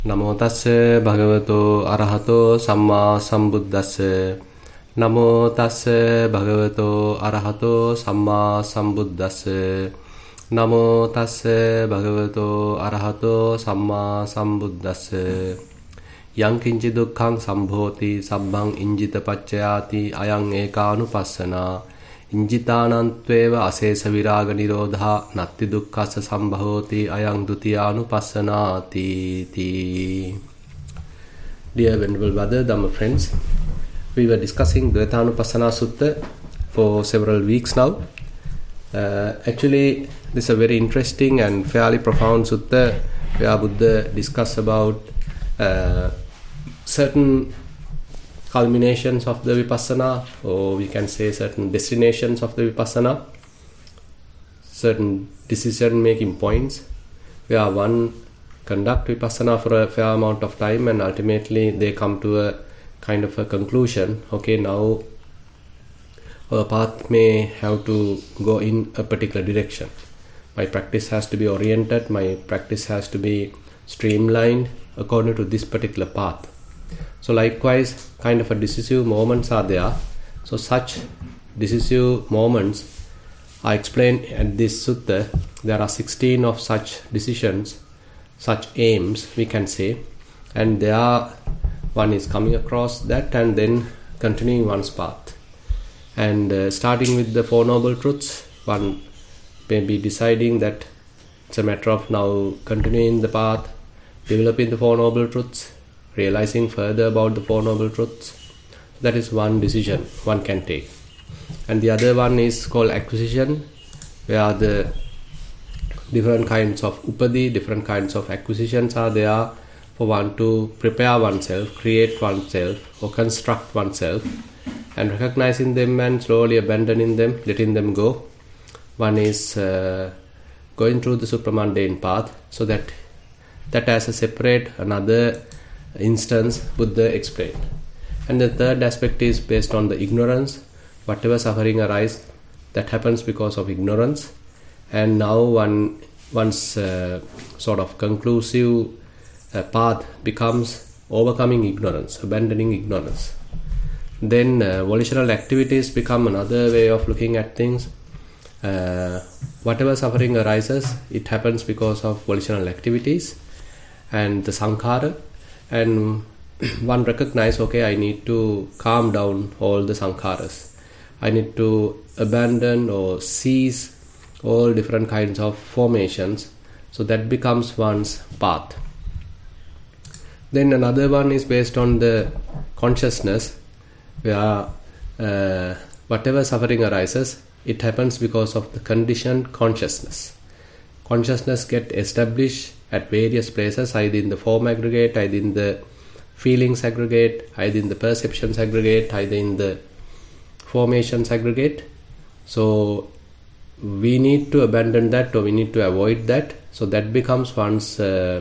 නමෝ තස්ස භගවතෝ අරහතෝ සම්මා සම්බුද්දස්ස නමෝ තස්ස භගවතෝ අරහතෝ සම්මා සම්බුද්දස්ස නමෝ තස්ස භගවතෝ අරහතෝ සම්මා සම්බුද්දස්ස යං කිංචි දුක්ඛං සම්භෝති සබ්බං ඉංජිත පච්චයාති අයං ඒකානුපස්සනා ඉංජිතානන්ත්වේව අශේෂ විරාග නිරෝධා නත්ති දුක්ඛස්ස සම්භවෝති අයං ဒ ුතියානුපස්සනාති. Dear Venerable Brother, Dhamma friends, we were discussing Dvaitanupassana Sutta for several weeks now. Actually, this is a very interesting and fairly profound sutta where Buddha discuss about certain culminations of the vipassana, or we can say certain destinations of the vipassana, certain decision making points where one conduct vipassana for a fair amount of time and ultimately they come to a kind of a conclusion. Okay, now our path may have to go in a particular direction. My practice has to be oriented, my practice has to be streamlined according to this particular path. So likewise, kind of a decisive moments are there. So such decisive moments are explained at this sutta. There are 16 of such decisions, such aims we can say, and there one is coming across that and then continuing one's path. And starting with the Four Noble Truths, one may be deciding that it's a matter of now continuing the path, developing the Four Noble Truths, realizing further about the Four Noble Truths. That is one decision one can take. And the other one is called acquisition, where the different kinds of upadi, different kinds of acquisitions are there for one to prepare oneself, create oneself, or construct oneself, and recognizing them and slowly abandoning them, letting them go. One is going through the supramundane path, so that as a separate another instance Buddha explained. And the third aspect is based on the ignorance. Whatever suffering arises, that happens because of ignorance. And now one's sort of conclusive path becomes overcoming ignorance, abandoning ignorance. Then volitional activities become another way of looking at things. Whatever suffering arises, it happens because of volitional activities and the sankhara. And one recognize, okay, I need to calm down all the sankharas. I need to abandon or cease all different kinds of formations. So that becomes one's path. Then another one is based on the consciousness, where whatever suffering arises, it happens because of the conditioned consciousness. Consciousness get established at various places, either in the form aggregate, either in the feelings aggregate, either in the perceptions aggregate, either in the formations aggregate. So we need to abandon that, or we need to avoid that. So that becomes one's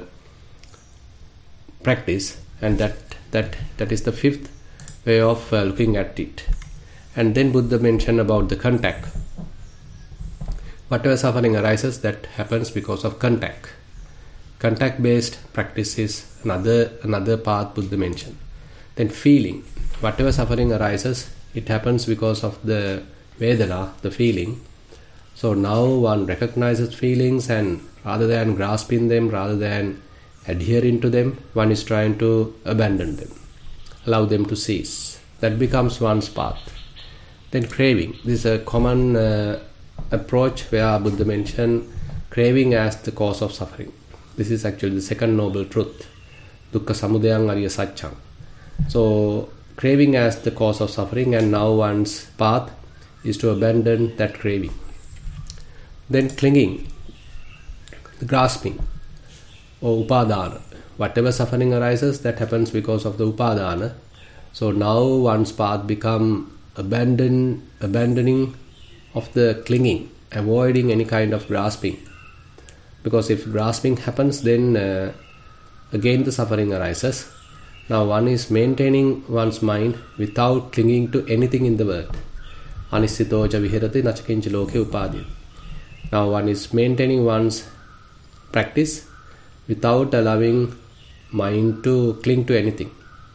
practice, and that is the fifth way of looking at it. And then Buddha mentioned about the contact. Whatever suffering arises, that happens because of contact. Contact-based practice is another path Buddha mentioned. Then feeling. Whatever suffering arises, it happens because of the Vedana, the feeling. So now one recognizes feelings, and rather than grasping them, rather than adhering to them, one is trying to abandon them, allow them to cease. That becomes one's path. Then craving. This is a common approach where Buddha mentioned craving as the cause of suffering. This is actually the second noble truth, dukkha samudayam ariya satcham. So craving as the cause of suffering, and now one's path is to abandon that craving. Then clinging, the grasping, or upadana. Whatever suffering arises, that happens because of the upadana. So now one's path become abandoning of the clinging, avoiding any kind of grasping. Because if grasping happens, then again the suffering arises. Now one is maintaining one's mind without clinging to anything in the world. Anissitoja vihirati nachakincha loke upadi. Now one is maintaining one's practice without allowing mind to cling to anything,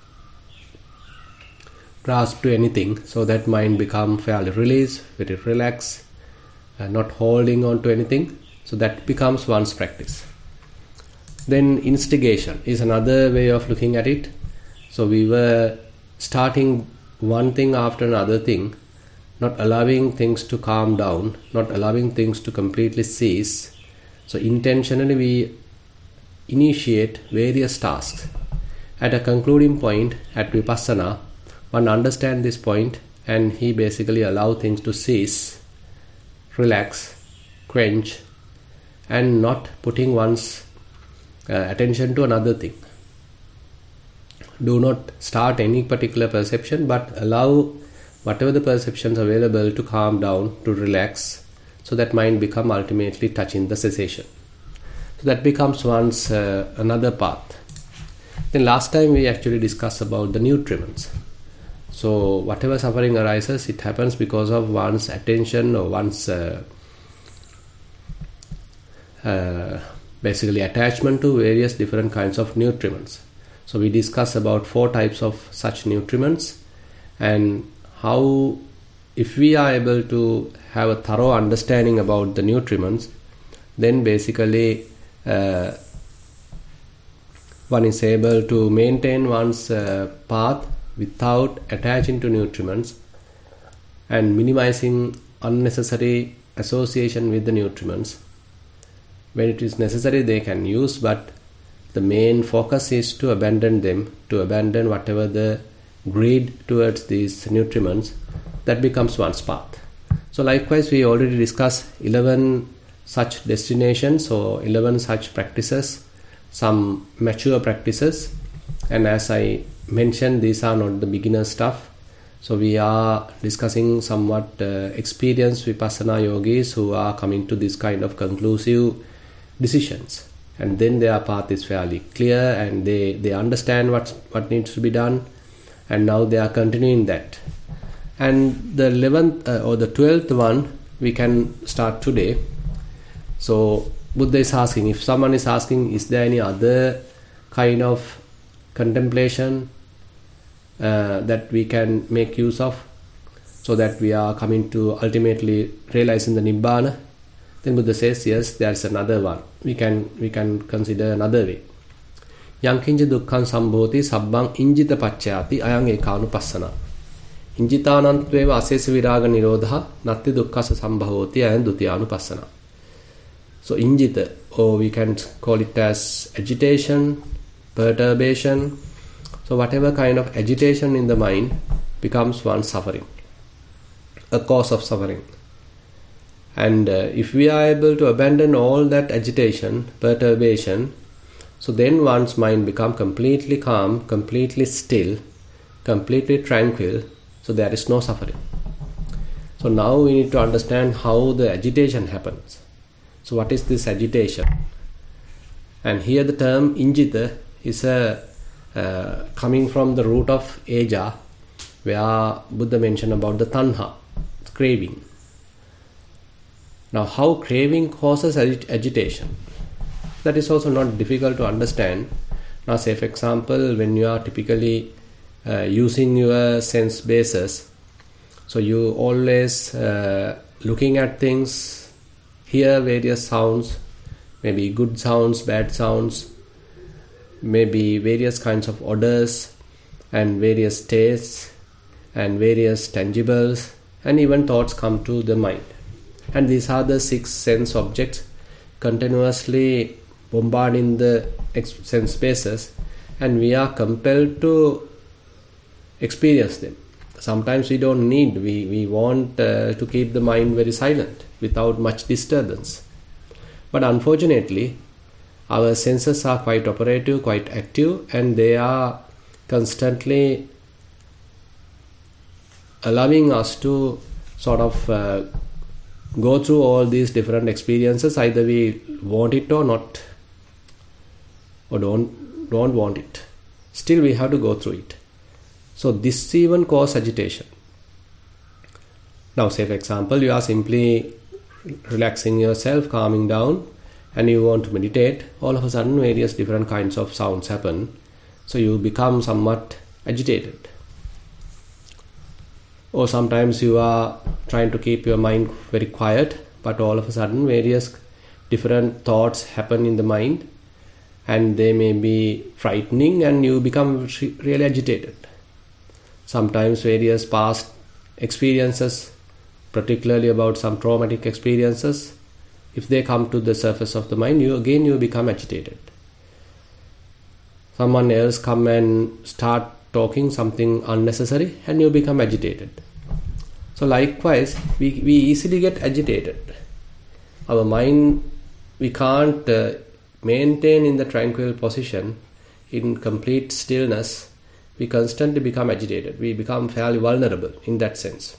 grasp to anything, so that mind become fairly released, very relaxed, and not holding on to anything. So that becomes one's practice. Then instigation is another way of looking at it. So we were starting one thing after another thing, not allowing things to calm down, not allowing things to completely cease. So intentionally we initiate various tasks. At a concluding point at Vipassana, one understands this point and he basically allows things to cease, relax, quench, and not putting one's attention to another thing. Do not start any particular perception, but allow whatever the perceptions available to calm down, to relax, so that mind become ultimately touching the cessation. So that becomes one's another path. Then last time we actually discussed about the nutriments. So whatever suffering arises, it happens because of one's attention or one's basically attachment to various different kinds of nutriments. So we discussed about 4 types of such nutriments, and how if we are able to have a thorough understanding about the nutriments, then basically one is able to maintain one's path without attaching to nutriments and minimizing unnecessary association with the nutriments. When it is necessary, they can use, but the main focus is to abandon them, to abandon whatever the greed towards these nutriments. That becomes one's path. So likewise, we already discussed 11 such destinations or 11 such practices, some mature practices, and as I mentioned, these are not the beginner stuff. So we are discussing somewhat experienced Vipassana yogis who are coming to this kind of conclusive decisions, and then their path is fairly clear and they understand what needs to be done, and now they are continuing that. And the 11th or the 12th one we can start today. So Buddha is asking, if someone is asking, is there any other kind of contemplation that we can make use of so that we are coming to ultimately realizing the Nibbana, then Buddha says, yes, there is another one. We can consider another way. Yankinja dukkhan sambhoti sabbang injita paccayati ayang ekanupassana. Injitanantveva asesa viraga nirodha natti dukkhasa sambhavoti ayang dutiyanupassana. So injita, or we can call it as agitation, perturbation. So whatever kind of agitation in the mind becomes one suffering, a cause of suffering. And if we are able to abandon all that agitation, perturbation, so then one's mind become completely calm, completely still, completely tranquil, so there is no suffering. So now we need to understand how the agitation happens. So what is this agitation? And here the term injita is coming from the root of eja, where Buddha mentioned about the tanha, craving. Now, how craving causes agitation? That is also not difficult to understand. Now, say for example, when you are typically using your sense bases, so you always looking at things, hear various sounds, maybe good sounds, bad sounds, maybe various kinds of odors and various tastes and various tangibles, and even thoughts come to the mind. And these are the 6 sense objects continuously bombarding the sense spaces, and we are compelled to experience them. Sometimes we don't need, we want to keep the mind very silent without much disturbance. But unfortunately, our senses are quite operative, quite active, and they are constantly allowing us to sort of go through all these different experiences. Either we want it or not, or don't want it. Still we have to go through it. So this even causes agitation. Now say for example, you are simply relaxing yourself, calming down, and you want to meditate, all of a sudden various different kinds of sounds happen. So you become somewhat agitated. Or sometimes you are trying to keep your mind very quiet, but all of a sudden various different thoughts happen in the mind, and they may be frightening, and you become really agitated. Sometimes various past experiences, particularly about some traumatic experiences, if they come to the surface of the mind, you become agitated. Someone else come and start talking something unnecessary, and you become agitated. So likewise, we easily get agitated. Our mind, we can't maintain in the tranquil position, in complete stillness. We constantly become agitated. We become fairly vulnerable in that sense.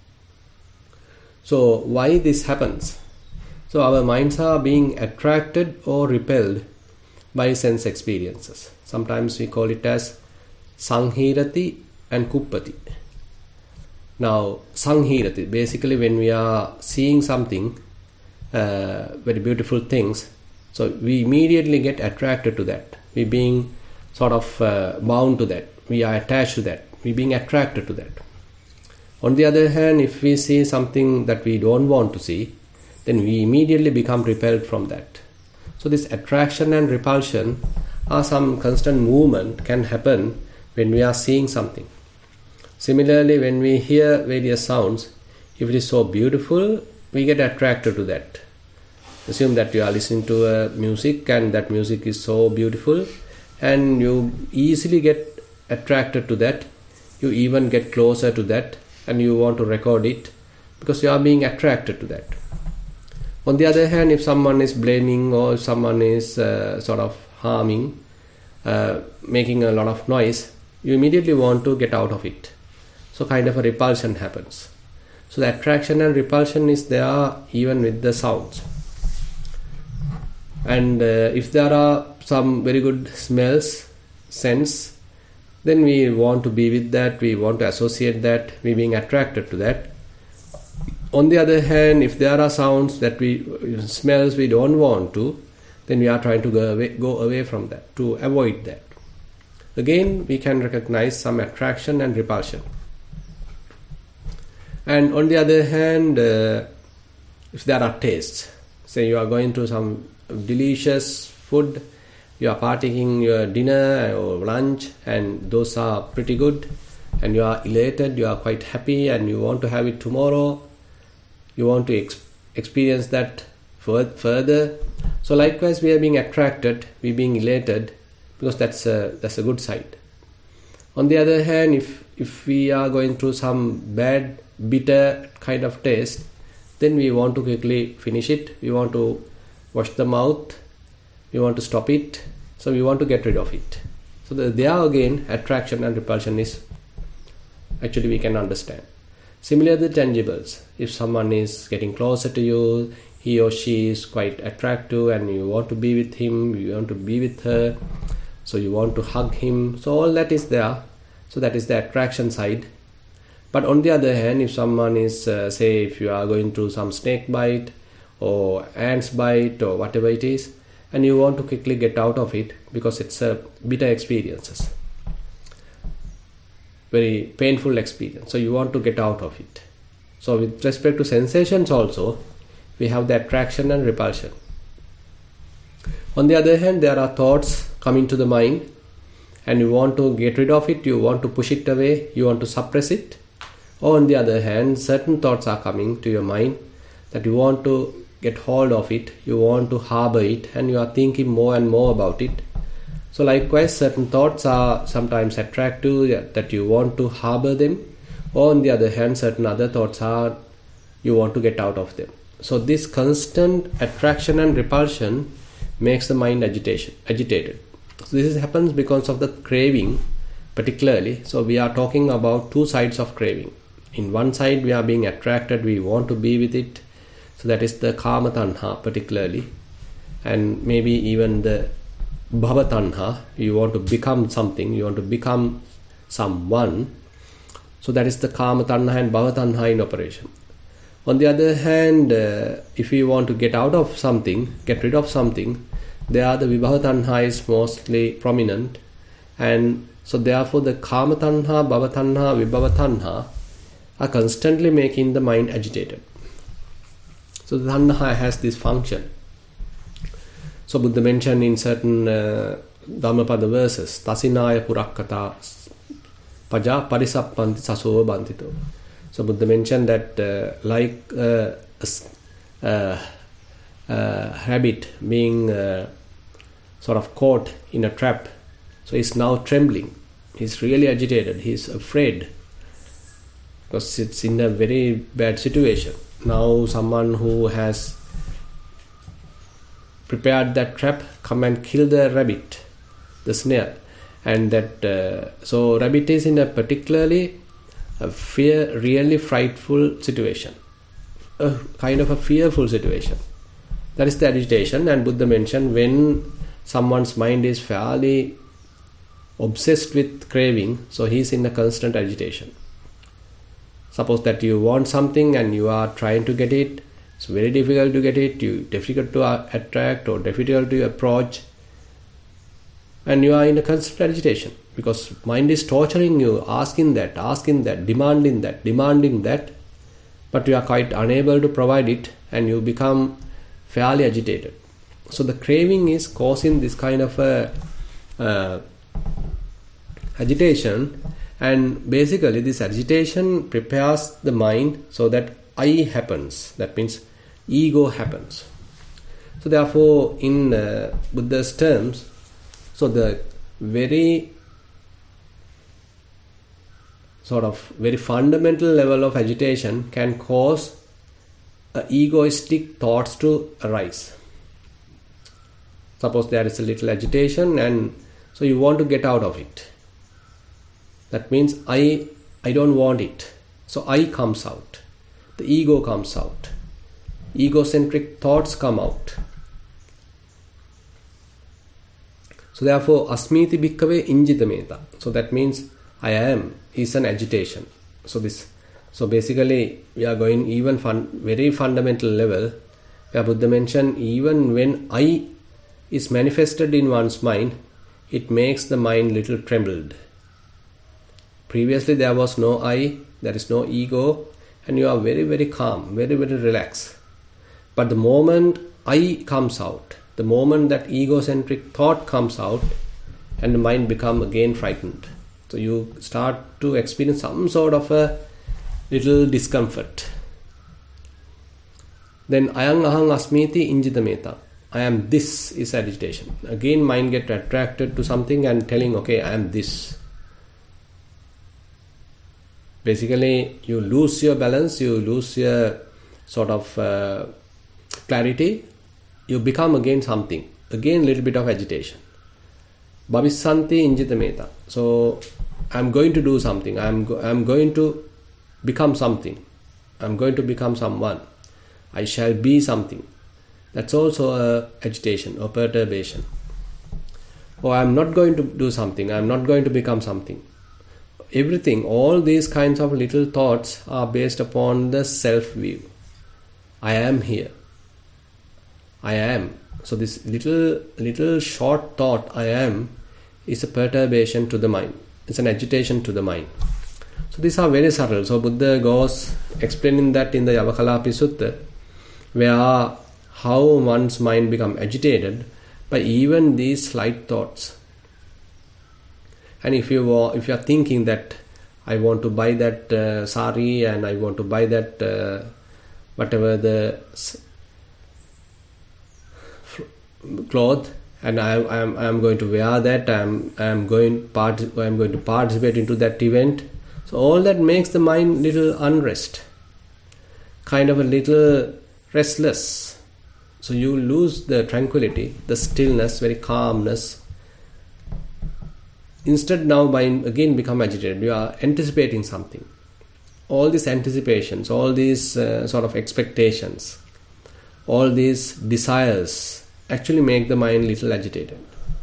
So why this happens? So our minds are being attracted or repelled by sense experiences. Sometimes we call it as Sanghirati and Kuppati. Now, Sanghirati, basically when we are seeing something, very beautiful things, so we immediately get attracted to that. We being sort of bound to that. We are attached to that. We being attracted to that. On the other hand, if we see something that we don't want to see, then we immediately become repelled from that. So this attraction and repulsion are some constant movement can happen when we are seeing something. Similarly, when we hear various sounds, if it is so beautiful, we get attracted to that. Assume that you are listening to a music and that music is so beautiful, and you easily get attracted to that. You even get closer to that, and you want to record it because you are being attracted to that. On the other hand, if someone is blaming or if someone is sort of harming, making a lot of noise, you immediately want to get out of it. So kind of a repulsion happens. So the attraction and repulsion is there even with the sounds. And if there are some very good smells, scents, then we want to be with that, we want to associate that, we being attracted to that. On the other hand, if there are sounds that smells we don't want to, then we are trying to go away from that, to avoid that. Again, we can recognize some attraction and repulsion. And on the other hand, if there are tastes, say you are going to some delicious food, you are partaking your dinner or lunch, and those are pretty good, and you are elated, you are quite happy, and you want to have it tomorrow. You want to experience that further. So likewise, we are being attracted, we are being elated, because that's a good side. On the other hand, if we are going through some bad, bitter kind of taste, then we want to quickly finish it. We want to wash the mouth. We want to stop it. So we want to get rid of it. So there again, attraction and repulsion is actually we can understand. Similarly, the tangibles. If someone is getting closer to you, he or she is quite attractive, and you want to be with him, you want to be with her, so you want to hug him. So all that is there. So that is the attraction side. But on the other hand, if someone is, say, if you are going through some snake bite or ants bite or whatever it is, and you want to quickly get out of it because it's a bitter experiences, very painful experience. So you want to get out of it. So with respect to sensations also, we have the attraction and repulsion. On the other hand, there are thoughts coming to the mind, and you want to get rid of it, you want to push it away, you want to suppress it. Or on the other hand, certain thoughts are coming to your mind that you want to get hold of it, you want to harbor it, and you are thinking more and more about it. So likewise, certain thoughts are sometimes attractive, that you want to harbor them. Or on the other hand, certain other thoughts are you want to get out of them. So this constant attraction and repulsion makes the mind agitated. So this happens because of the craving particularly. So we are talking about two sides of craving. In one side, we are being attracted, we want to be with it. So that is the Kama Tanha particularly. And maybe even the Bhava Tanha, you want to become something, you want to become someone. So that is the Kama Tanha and Bhava Tanha in operation. On the other hand, if we want to get out of something, get rid of something, there the vibhava tanha is mostly prominent, and so therefore the kama tanha, bhava tanha, vibhava tanha are constantly making the mind agitated. So the tanha has this function. So Buddha mentioned in certain Dhammapada verses, tasinaya purakkata paja parisappanti sasova bantito. So Buddha mentioned that like a rabbit being sort of caught in a trap, so he's now trembling, he's really agitated, he's afraid because it's in a very bad situation. Now someone who has prepared that trap come and kill the rabbit, the snare, and that so rabbit is in a particularly really frightful situation, a kind of a fearful situation. That is the agitation. And Buddha mentioned when someone's mind is fairly obsessed with craving, so he is in a constant agitation. Suppose that you want something and you are trying to get it, it's very difficult to get it, difficult to attract or difficult to approach, and you are in a constant agitation because mind is torturing you, asking that, demanding that, but you are quite unable to provide it and you become fairly agitated. So the craving is causing this kind of agitation, and basically this agitation prepares the mind so that I happens, that means ego happens. So therefore in Buddha's terms, so the very sort of very fundamental level of agitation can cause egoistic thoughts to arise. Suppose there is a little agitation and so you want to get out of it. That means I don't want it. So I comes out. The ego comes out. Egocentric thoughts come out. So therefore asmiti bhikkhave injitameta. So that means I am is an agitation. So basically we are going even very fundamental level where Buddha mentioned even when I is manifested in one's mind, it makes the mind little trembled. Previously there was no I, there is no ego, and you are very, very calm, very, very relaxed. But the moment I comes out, the moment that egocentric thought comes out, and the mind becomes again frightened. So you start to experience some sort of a little discomfort. Then ayang ahang asmiti injitameta. I am this is agitation. Again mind get attracted to something and telling, okay, I am this. Basically you lose your balance, you lose your sort of clarity, you become again something, again little bit of agitation. Bhavissanti injitameta. So I'm going to do something, I'm going to become something, I'm going to become someone, I shall be something. That's also a agitation or perturbation. Or I'm not going to do something, I'm not going to become something. Everything, all these kinds of little thoughts are based upon the self-view. I am here. I am. So this little short thought, I am, is a perturbation to the mind. It's an agitation to the mind. So these are very subtle. So Buddha goes explaining that in the Yavakalapi Sutta, where how one's mind become agitated by even these slight thoughts. And if you are thinking that I want to buy that sari and I want to buy that whatever the cloth, and I am going to wear that, I am going to participate into that event. So all that makes the mind little unrest, kind of a little restless. So you lose the tranquility, the stillness, very calmness. Instead now mind again become agitated. You are anticipating something. All these anticipations, all these sort of expectations, all these desires actually make the mind little agitated.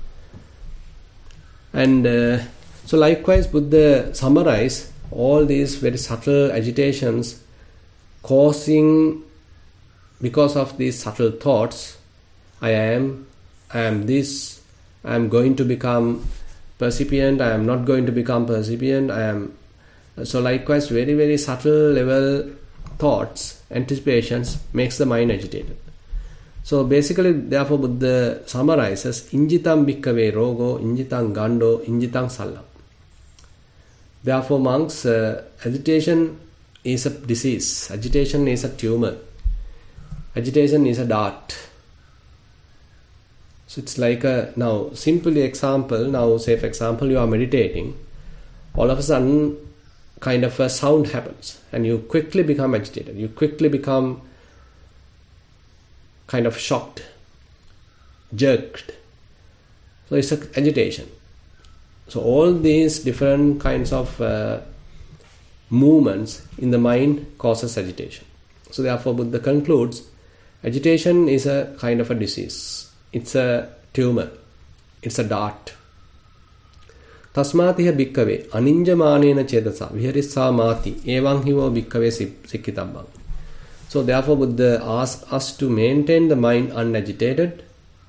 And so likewise Buddha summarized all these very subtle agitations causing, because of these subtle thoughts, I am this, I am going to become percipient, I am not going to become percipient, I am. So likewise, very, very subtle level thoughts, anticipations makes the mind agitated. So basically, therefore, Buddha summarizes, injitam bhikkhave rogo, injitam gando, injitam sallam. Therefore, monks, agitation is a disease, agitation is a tumor, agitation is a dart. So it's like now, simply example, now say for example, you are meditating, all of a sudden, kind of a sound happens and you quickly become agitated, you quickly become kind of shocked, jerked. So it's an agitation. So all these different kinds of movements in the mind causes agitation. So therefore Buddha concludes, agitation is a kind of a disease, it's a tumor, it's a dart. Tasmatiha bhikkave aninjamanena chedasa viharissa mati evam hivo bhikkave sikkitabang. So therefore Buddha asks us to maintain the mind unagitated,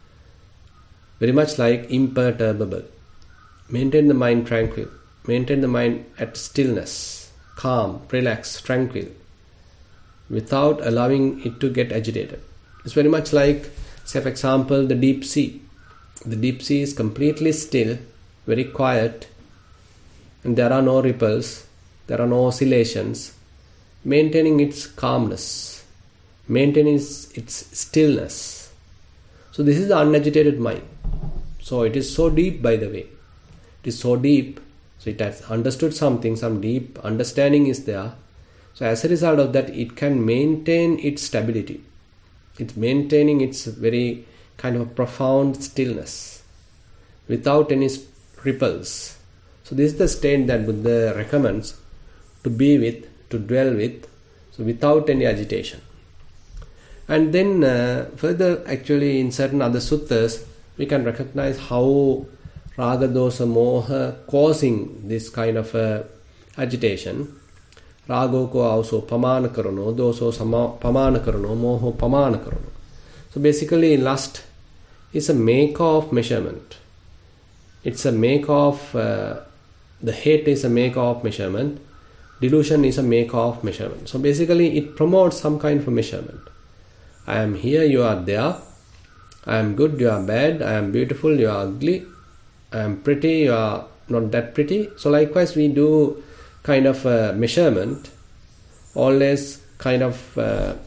very much like imperturbable. Maintain the mind tranquil, maintain the mind at stillness, calm, relaxed, tranquil, without allowing it to get agitated. It's very much like, say for example, the deep sea. The deep sea is completely still, very quiet, and there are no ripples, there are no oscillations, maintaining its calmness, maintaining its stillness. So this is the unagitated mind. So it is so deep, by the way. It is so deep, so it has understood something, some deep understanding is there. So as a result of that, it can maintain its stability. It's maintaining its very kind of profound stillness without any ripples. So this is the state that Buddha recommends to be with, to dwell with, so without any agitation. And then further, actually in certain other suttas, we can recognize how raga, dosa, moha causing this kind of agitation. Rago ko also pamana karano, doso pamana karano, moho pamana karano. So basically lust is a maker of measurement. It's a maker of, the hate is a maker of measurement. Delusion is a maker of measurement. So basically it promotes some kind of a measurement. I am here, you are there. I am good, you are bad. I am beautiful, you are ugly. I am pretty, you are not that pretty. So likewise we do kind of measurement, always kind of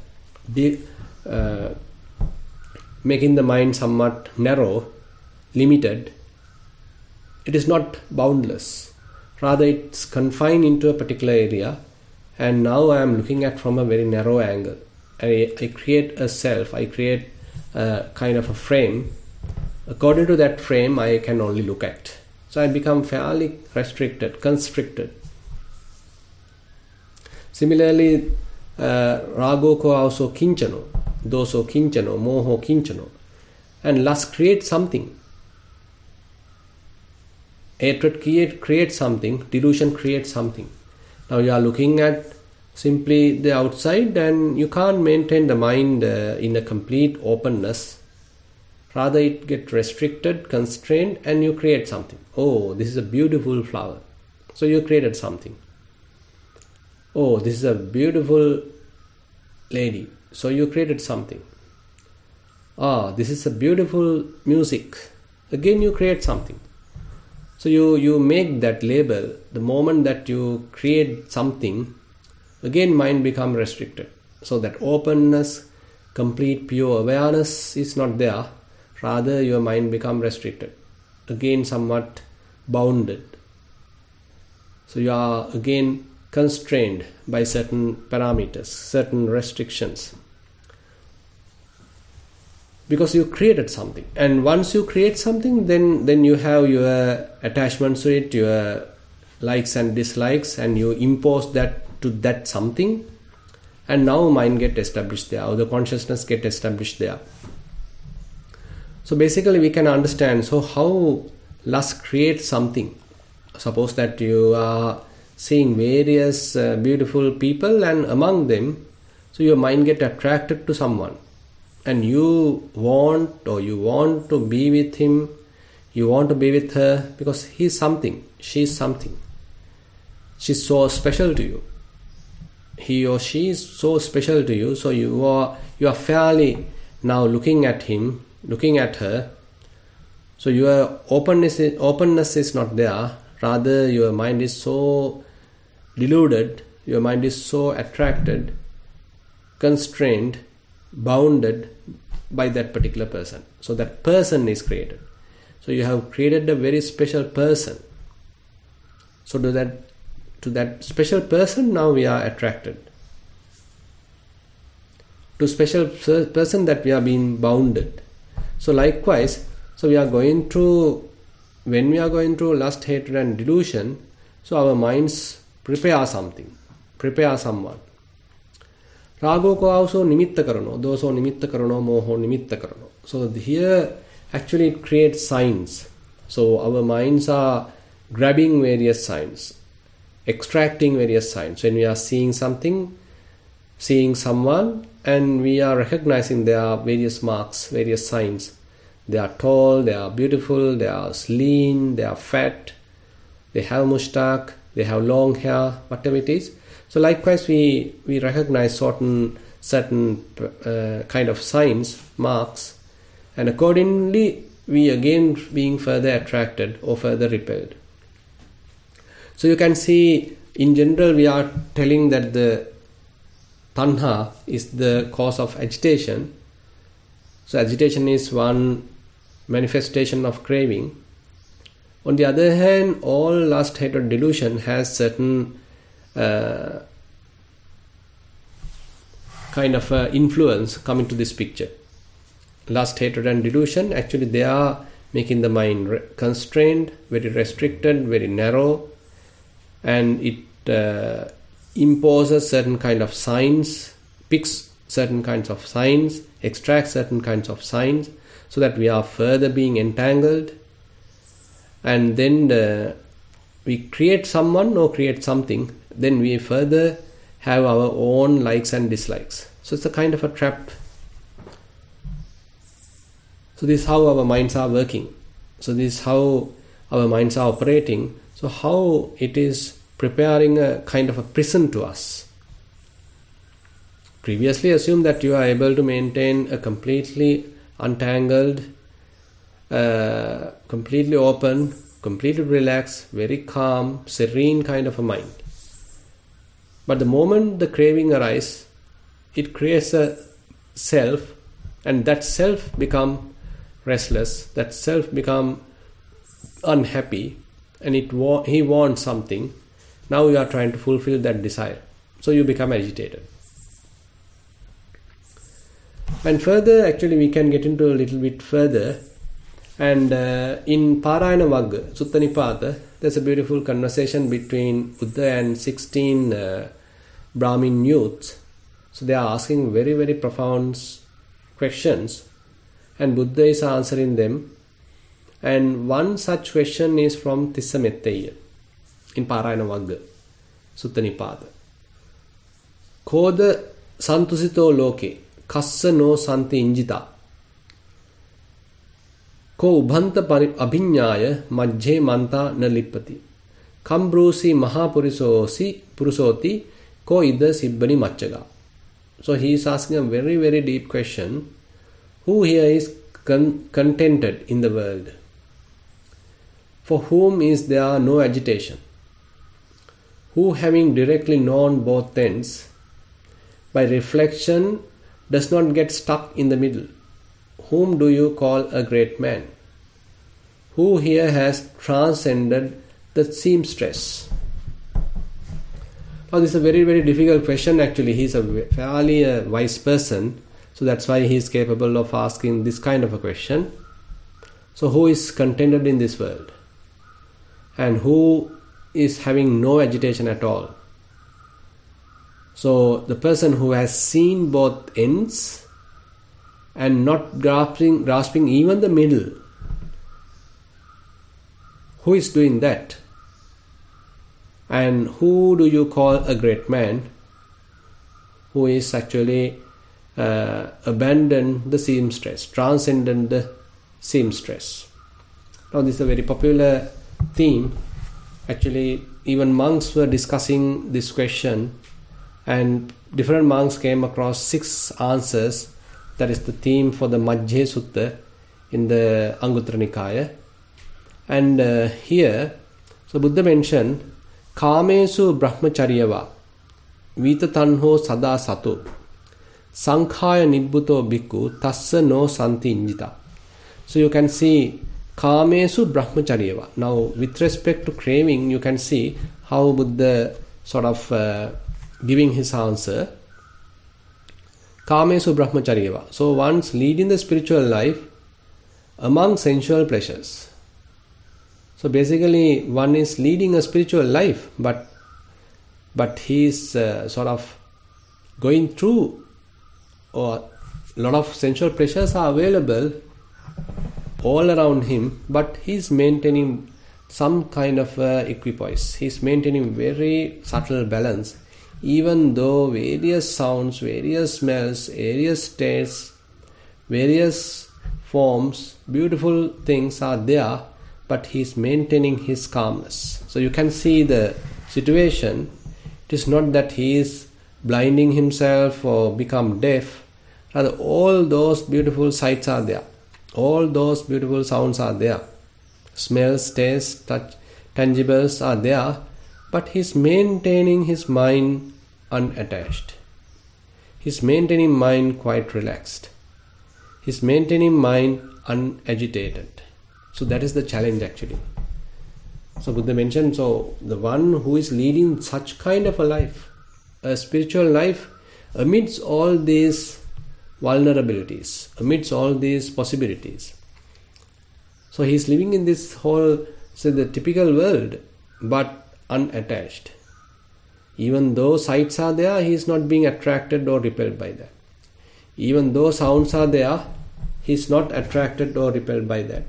making the mind somewhat narrow, limited. It is not boundless. Rather it's confined into a particular area, and now I am looking at from a very narrow angle. I create a self, I create a kind of a frame. According to that frame, I can only look at. So I become fairly restricted, constricted. Similarly, rago ko also kinchano, doso kinchano, moho kinchano. And lust creates something. Hatred creates something, delusion creates something. Now you are looking at simply the outside and you can't maintain the mind in a complete openness. Rather it gets restricted, constrained, and you create something. Oh, this is a beautiful flower. So you created something. Oh, this is a beautiful lady. So you created something. Ah, this is a beautiful music. Again you create something. So you make that label. The moment that you create something, again mind become restricted. So that openness, complete pure awareness is not there. Rather your mind become restricted. Again somewhat bounded. So you are again constrained by certain parameters, certain restrictions. Because you created something. And once you create something, then you have your attachments to it, your likes and dislikes, and you impose that to that something. And now mind get established there, or the consciousness get established there. So basically we can understand, so how lust creates something. Suppose that you are seeing various beautiful people, and among them So your mind get attracted to someone, and you want to be with him, you want to be with her because he's something, she's something. She's so special to you. He or she is so special to you. So you are fairly now looking at him, looking at her. So your openness is not there. Rather, your mind is so deluded, your mind is so attracted, constrained, bounded by that particular person. So that person is created. So you have created a very special person. So to that special person now we are attracted. To special person that we are being bounded. So likewise, so we are going through, when we are going through lust, hatred and delusion, so our minds prepare something, prepare someone. Rago ko also nimitta karano, doso nimitta karano, moho nimitta karano. So here actually it creates signs. So our minds are grabbing various signs, extracting various signs. When we are seeing something, seeing someone, and we are recognizing there are various marks, various signs. They are tall, they are beautiful, they are lean, they are fat, they have mustache, they have long hair, whatever it is. So likewise we recognize certain kind of signs, marks, and accordingly we again being further attracted or further repelled. So you can see in general we are telling that the tanha is the cause of agitation. So agitation is one manifestation of craving. On the other hand, all lust, hatred, delusion has certain kind of influence coming to this picture. Lust, hatred and delusion, actually they are making the mind constrained, very restricted, very narrow, and it imposes certain kind of signs, picks certain kinds of signs, extracts certain kinds of signs, so that we are further being entangled, and then we create someone or create something, then we further have our own likes and dislikes. So it's a kind of a trap. So this is how our minds are working. So this is how our minds are operating. So how it is preparing a kind of a prison to us. Previously assume that you are able to maintain a completely untangled, completely open, completely relaxed, very calm, serene kind of a mind. But the moment the craving arises, it creates a self, and that self become restless, that self become unhappy, and he wants something. Now you are trying to fulfill that desire. So you become agitated. And further, actually we can get into a little bit further. And in Parayana Vagga, Sutta Nipata, there's a beautiful conversation between Buddha and 16 Brahmin youths. So they are asking very, very profound questions, and Buddha is answering them. And one such question is from Tissa Metteya in Parayana Vagga, Sutta Nipata. Koda santusito loke, kassa no santi injita. Ko ubhanta abhinyaya majhe manta na lippati. Kambrusi mahapurusoti ko ida sibbani machaga. So he is asking a very, very deep question. Who here is contented in the world? For whom is there no agitation? Who, having directly known both ends, by reflection does not get stuck in the middle? Whom do you call a great man? Who here has transcended the seamstress? Now this is a very, very difficult question actually. He is a fairly wise person, so that's why he is capable of asking this kind of a question. So who is contented in this world? And who is having no agitation at all? So the person who has seen both ends and not grasping even the middle, who is doing that? And who do you call a great man? who is actually abandoned the seamstress, transcended the seamstress. Now this is a very popular theme. Actually, even monks were discussing this question, and different monks came across 6 answers. That is the theme for the Majjhima Sutta in the Anguttara Nikaya. And here, so Buddha mentioned, Kamesu Brahmacharyava Vita Tanho Sada Sato Sankhaya Nibbuto Bhikkhu Tassa no Santi Injita. So you can see Kamesu Brahmacharyava. Now with respect to craving, you can see how Buddha sort of giving his answer. Kamesu Brahmacharyava. So one's leading the spiritual life among sensual pleasures. So basically one is leading a spiritual life, but he is sort of going through, or a lot of sensual pleasures are available all around him, but he is maintaining some kind of equipoise. He is maintaining very subtle balance, even though various sounds, various smells, various tastes, various forms, beautiful things are there, but he is maintaining his calmness. So you can see the situation. It is not that he is blinding himself or become deaf. Rather, all those beautiful sights are there. All those beautiful sounds are there. Smells, tastes, touch, tangibles are there. But he is maintaining his mind unattached. He is maintaining mind quite relaxed. He is maintaining mind unagitated. So that is the challenge actually. So Buddha mentioned, so the one who is leading such kind of a life, a spiritual life, amidst all these vulnerabilities, amidst all these possibilities. So he is living in this whole, say, the typical world, but unattached. Even though sights are there, he is not being attracted or repelled by that. Even though sounds are there, he is not attracted or repelled by that.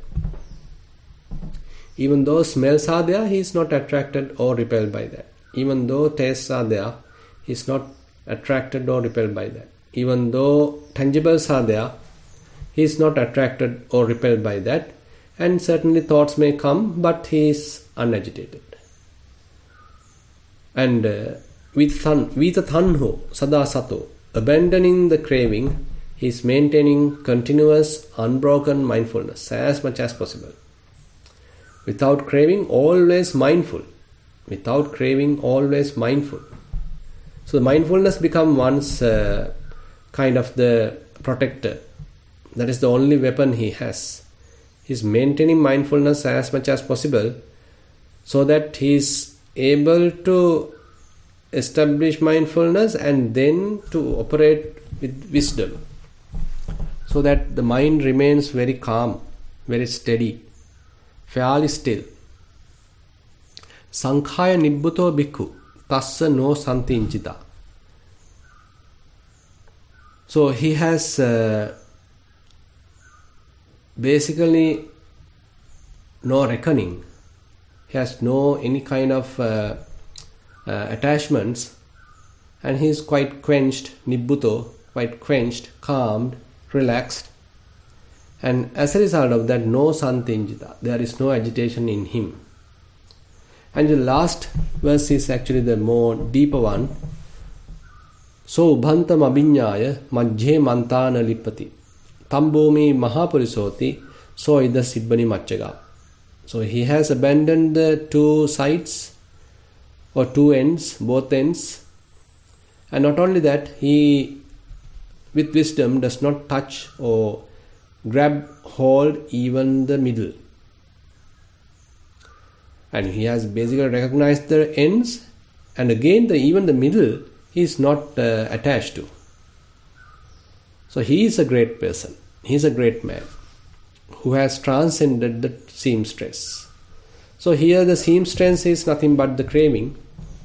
Even though smells are there, he is not attracted or repelled by that. Even though tastes are there, he is not attracted or repelled by that. Even though tangibles are there, he is not attracted or repelled by that. And certainly thoughts may come, but he is unagitated. And Vita Tanho Sada Sato, abandoning the craving, he is maintaining continuous, unbroken mindfulness as much as possible. Without craving, always mindful. Without craving, always mindful. So mindfulness becomes one's kind of the protector. That is the only weapon he has. He is maintaining mindfulness as much as possible, so that he is able to establish mindfulness and then to operate with wisdom, so that the mind remains very calm, very steady, fairly still. Sankhaya Nibbuto Bhikkhu Tassa no Santi Injita. So he has basically no reckoning. He has no any kind of attachments, and he is quite quenched, Nibbuto, quite quenched, calmed, relaxed. And as a result of that, no Santi Injita, there is no agitation in him. And the last verse is actually the more deeper one. So ubhantam abhinyaya majjhe mantana lipati tambumi mahapurisoti so ida sibbani macchaga. So he has abandoned the two sides or two ends, both ends. And not only that, he with wisdom does not touch or grab hold even the middle. And he has basically recognized the ends, and again even the middle he is not attached to. So he is a great person. He is a great man who has transcended the seamstress. So here the seamstress is nothing but the craving.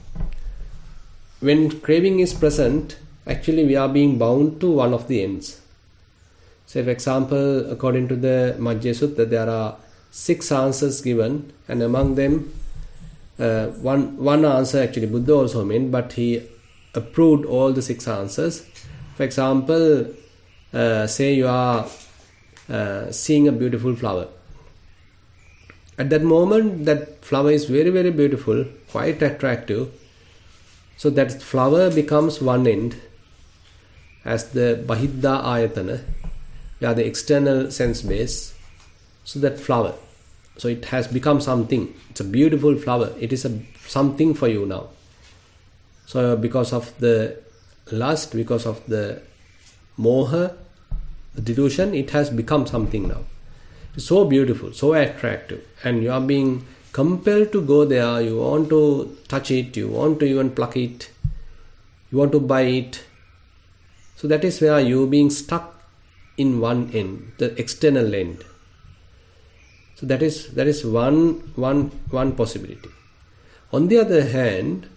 When craving is present, actually we are being bound to one of the ends. So for example, according to the Majjhima Sutta, there are 6 answers given, and among them one answer actually Buddha also meant, but he approved all the 6 answers. For example, say you are seeing a beautiful flower. At that moment, that flower is very, very beautiful, quite attractive. So that flower becomes one end as the Bahidda Ayatana, the external sense base. So that flower, so it has become something. It's a beautiful flower. It is something for you now. So because of the lust, because of the moha, the delusion, it has become something now. It's so beautiful, so attractive, and you are being compelled to go there. You want to touch it, you want to even pluck it, you want to buy it. So that is where you being stuck in one end, the external end. So that is one possibility. On the other hand,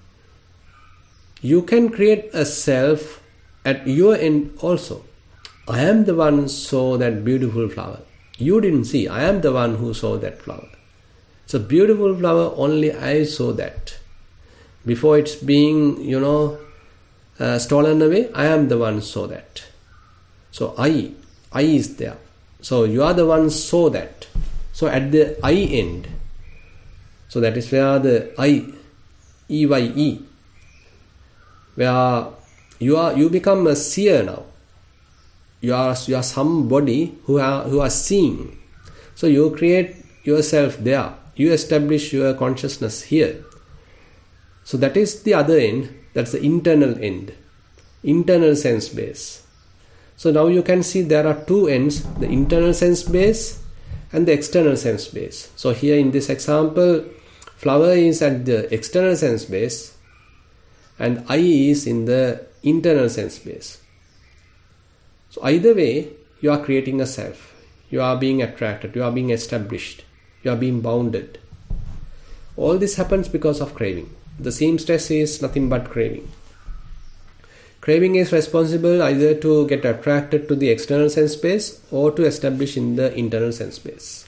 you can create a self at your end also. I am the one who saw that beautiful flower. You didn't see. I am the one who saw that flower. It's a beautiful flower, only I saw that. Before it's being, stolen away, I am the one who saw that. So I is there. So you are the one who saw that. So at the I end, so that is where the I, EYE, where you become a seer now. You are somebody who are seeing. So you create yourself there. You establish your consciousness here. So that is the other end. That's the internal end, internal sense base. So now you can see there are 2 ends: the internal sense base and the external sense base. So here in this example, flower is at the external sense base and I is in the internal sense base. So either way, you are creating a self. You are being attracted. You are being established. You are being bounded. All this happens because of craving. The seamstress is nothing but craving. Craving is responsible either to get attracted to the external sense space or to establish in the internal sense space.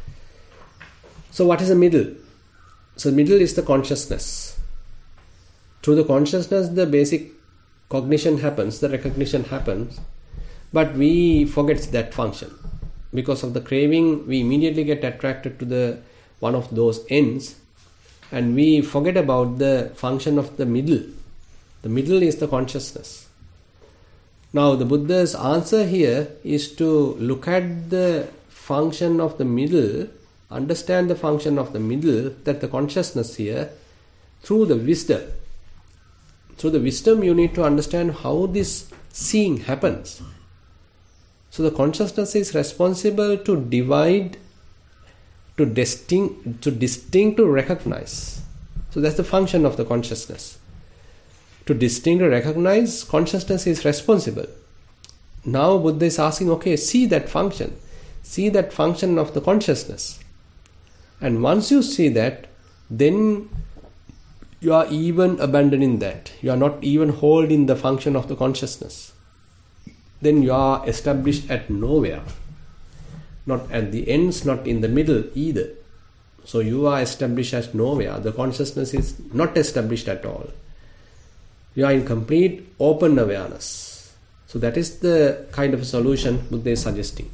So what is the middle? So the middle is the consciousness. Through the consciousness, the basic cognition happens, the recognition happens, but we forget that function. Because of the craving, we immediately get attracted to the one of those ends, and we forget about the function of the middle. The middle is the consciousness. Now the Buddha's answer here is to look at the function of the middle, understand the function of the middle, that the consciousness here, through the wisdom. Through the wisdom you need to understand how this seeing happens. So the consciousness is responsible to divide, to distinct, to recognize. So that's the function of the consciousness. To distinct, to recognize, consciousness is responsible. Now Buddha is asking, okay, see that function. See that function of the consciousness. And once you see that, then you are even abandoning that. You are not even holding the function of the consciousness. Then you are established at nowhere. Not at the ends, not in the middle either. So you are established at nowhere. The consciousness is not established at all. You are in complete open awareness. So that is the kind of solution Buddha is suggesting.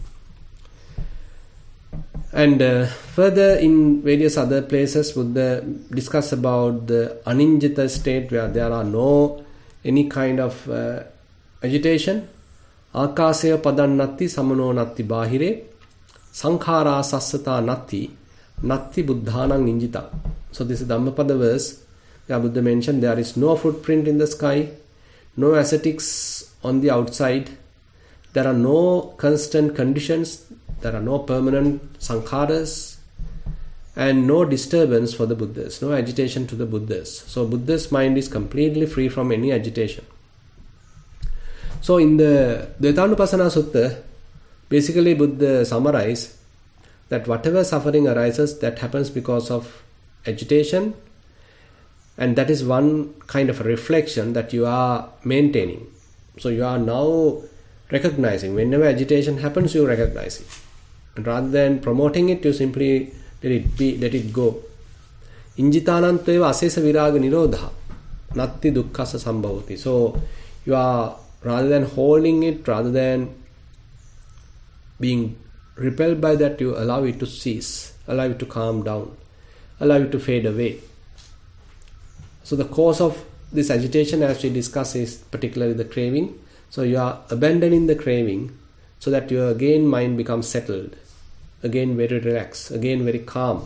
And further in various other places, Buddha discuss about the aninjita state where there are no any kind of agitation. Akasaya padannatti samano natti bahire sankhara sassata natti buddhanang ninjita. So this is the Dhammapada verse where Buddha mentioned there is no footprint in the sky, no ascetics on the outside, there are no constant conditions, there are no permanent sankharas, and no disturbance for the Buddhas, no agitation to the Buddhas. So Buddha's mind is completely free from any agitation. So in the Dvaitanupassana Sutta, basically Buddha summarized that whatever suffering arises, that happens because of agitation, and that is one kind of a reflection that you are maintaining. So you are now recognizing. Whenever agitation happens, you recognize it. And rather than promoting it, you simply let it be, let it go. Injitananteva asesa viraga nirodha. natti dukkhasa sambhavati. So you are, rather than holding it, rather than being repelled by that, you allow it to cease, allow it to calm down, allow it to fade away. So the cause of this agitation, as we discuss, is particularly the craving. So you are abandoning the craving so that your again mind becomes settled, again very relaxed, again very calm.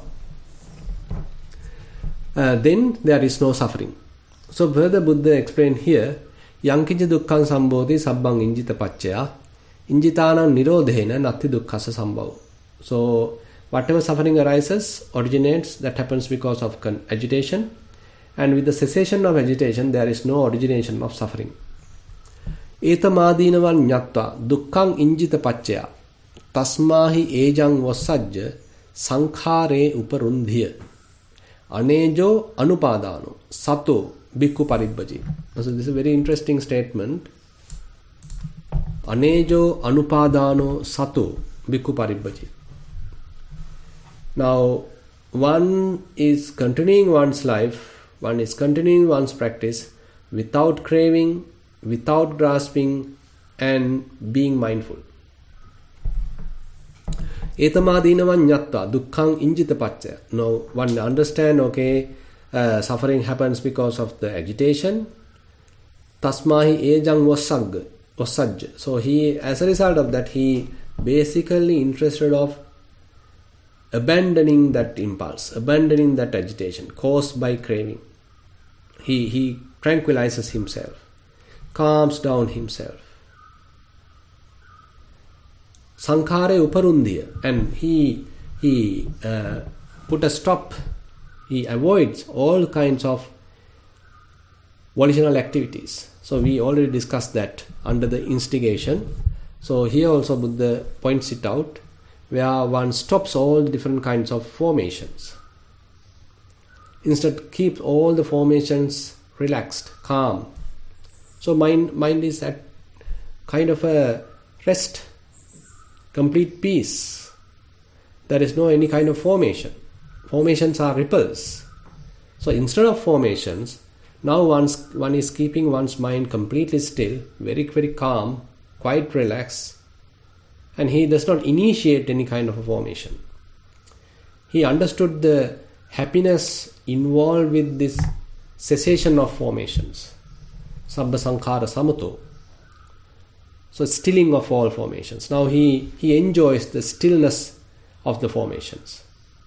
Then there is no suffering. So further Buddha explained here, Yankinja dukkhaṃ sambhoti sabbhaṃ injita paccaya injitānaṃ nirodhena natti dukkhasa sambhav. So whatever suffering arises, originates, that happens because of agitation, and with the cessation of agitation there is no origination of suffering. Etamadīnavaṃ ñattva dukkhaṃ injita paccaya tasmāhi ejang vassajja sankhāre uparundhiya anejo anupādāno sato bhikkhu paribbaji. So this is a very interesting statement. Anejo anupādāno sato bhikkhu paribbaji. Now one is continuing one's life, one is continuing one's practice without craving, without grasping, and being mindful. Etamadīnavaṃ ñattva dukkhaṃ injita paccaya. Now one understand, okay, suffering happens because of the agitation. Tasmahi ejang vassajja. So he, as a result of that, he basically interested of abandoning that impulse, abandoning that agitation caused by craving. He tranquilizes himself, calms down himself. Sankhāre uparundhiya, and he put a stop. He avoids all kinds of volitional activities. So we already discussed that under the instigation. So here also Buddha points it out, where one stops all the different kinds of formations. Instead keeps all the formations relaxed, calm. So mind is at kind of a rest, complete peace. There is no any kind of formation. Formations are ripples. So instead of formations, now one is keeping one's mind completely still, very, very calm, quite relaxed, and he does not initiate any kind of a formation. He understood the happiness involved with this cessation of formations. Sabba sankhara samato. So stilling of all formations. Now he enjoys the stillness of the formations.